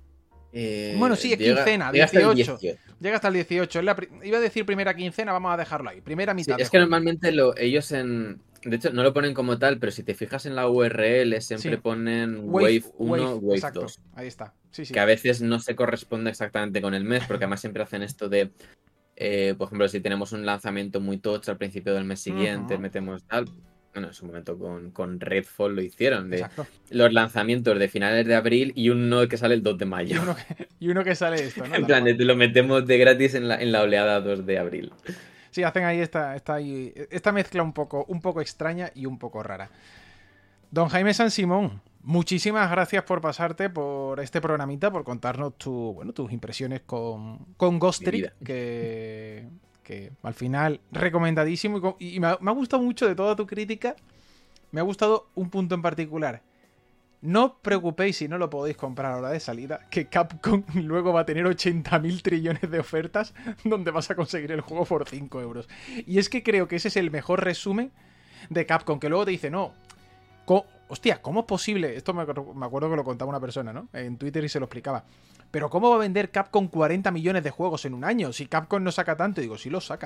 Speaker 3: Eh,
Speaker 2: Bueno, sí, es
Speaker 3: llega-
Speaker 2: quincena,
Speaker 3: llega hasta el
Speaker 2: dieciocho.
Speaker 3: dieciocho.
Speaker 2: Llega hasta el dieciocho. Es la pri- Iba a decir primera quincena, vamos a dejarlo ahí. Primera
Speaker 3: Sí,
Speaker 2: mitad de
Speaker 3: es que
Speaker 2: julio.
Speaker 3: normalmente lo, ellos en... De hecho, no lo ponen como tal, pero si te fijas en la U R L siempre
Speaker 2: Sí.
Speaker 3: ponen Wave uno, Wave
Speaker 2: exacto.
Speaker 3: dos.
Speaker 2: Ahí está. Sí, sí.
Speaker 3: Que a veces no se corresponde exactamente con el mes, porque además siempre hacen esto de, eh, por ejemplo, si tenemos un lanzamiento muy tocho al principio del mes siguiente,
Speaker 2: Ujú.
Speaker 3: metemos tal. Bueno, en su momento con, con Redfall lo hicieron, de
Speaker 2: Exacto.
Speaker 3: los lanzamientos de finales de abril y uno que sale el dos de
Speaker 2: Y
Speaker 3: mayo.
Speaker 2: uno que, y uno que sale esto, ¿no?
Speaker 3: En
Speaker 2: Tal
Speaker 3: plan, de
Speaker 2: cual.
Speaker 3: te lo metemos de gratis en la, en la oleada dos de abril.
Speaker 2: Sí, hacen ahí esta, esta, ahí- esta mezcla un poco, un poco extraña y un poco rara. Don Jaime San Simón, muchísimas gracias por pasarte por este programita, por contarnos tu, bueno, tus impresiones con, con Ghost
Speaker 3: Mi
Speaker 2: Trick,
Speaker 3: vida.
Speaker 2: que, que al final recomendadísimo. Y, co- y me, ha, me ha gustado mucho de toda tu crítica. Me ha gustado un punto en particular. No os preocupéis si no lo podéis comprar ahora de salida, que Capcom luego va a tener ochenta mil trillones de ofertas donde vas a conseguir el juego por cinco euros. Y es que creo que ese es el mejor resumen de Capcom, que luego te dice, no, co- hostia, ¿cómo es posible? Esto me, acuerdo- me acuerdo que lo contaba una persona, ¿no? En Twitter y se lo explicaba. Pero ¿cómo va a vender Capcom cuarenta millones de juegos en un año? Si Capcom no saca tanto, digo, sí lo saca.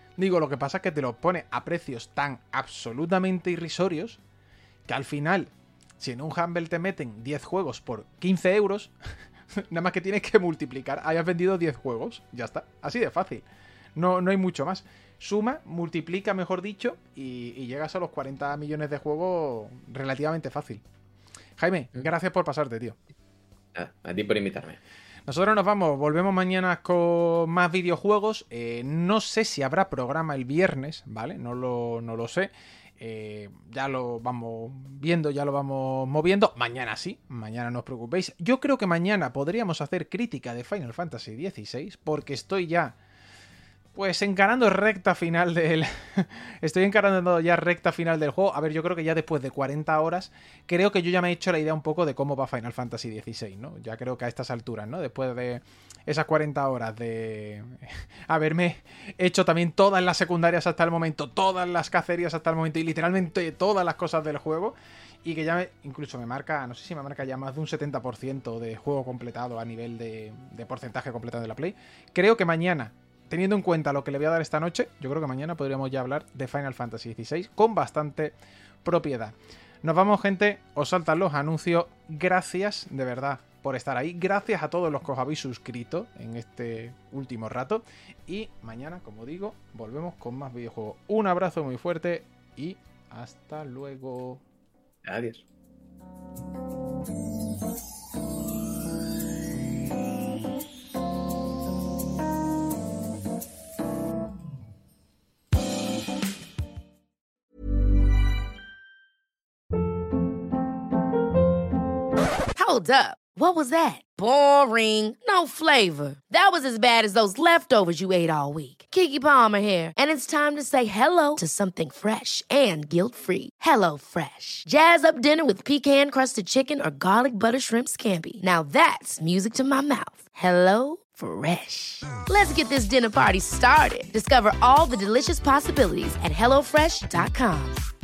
Speaker 2: Digo, lo que pasa es que te los pone a precios tan absolutamente irrisorios que al final, si en un Humble te meten diez juegos por quince euros, nada más que tienes que multiplicar. Hayas vendido diez juegos, ya está. Así de fácil. No, no hay mucho más. Suma, multiplica, mejor dicho, y, y llegas a los cuarenta millones de juegos relativamente fácil. Jaime, gracias por pasarte, tío.
Speaker 3: Ah, a ti por invitarme.
Speaker 2: Nosotros nos vamos, volvemos mañana con más videojuegos. Eh, no sé si habrá programa el viernes, ¿vale? No lo, no lo sé. Eh, ya lo vamos viendo, ya lo vamos moviendo. Mañana sí, mañana no os preocupéis. Yo creo que mañana podríamos hacer crítica de Final Fantasy dieciséis, porque estoy ya, pues, encarando recta final del... estoy encarando ya recta final del juego. A ver, yo creo que ya después de cuarenta horas, creo que yo ya me he hecho la idea un poco de cómo va Final Fantasy dieciséis, ¿no? Ya creo que a estas alturas, ¿no? Después de esas cuarenta horas de haberme hecho también todas las secundarias hasta el momento, todas las cacerías hasta el momento y literalmente todas las cosas del juego, y que ya me, incluso me marca, no sé si me marca ya más de un setenta por ciento de juego completado a nivel de, de porcentaje completado de la Play. Creo que mañana, teniendo en cuenta lo que le voy a dar esta noche, yo creo que mañana podríamos ya hablar de Final Fantasy dieciséis con bastante propiedad. Nos vamos, gente, os saltan los anuncios. Gracias, de verdad, por estar ahí. Gracias a todos los que os habéis suscrito en este último rato. Y mañana, como digo, volvemos con más videojuegos. Un abrazo muy fuerte y hasta luego.
Speaker 3: Adiós.
Speaker 4: Hold up. What was that? Boring. No flavor. That was as bad as those leftovers you ate all week. Keke Palmer here, and it's time to say hello to something fresh and guilt-free. Hello Fresh. Jazz up dinner with pecan-crusted chicken or garlic butter shrimp scampi. Now that's music to my mouth. Hello Fresh. Let's get this dinner party started. Discover all the delicious possibilities at hello fresh dot com.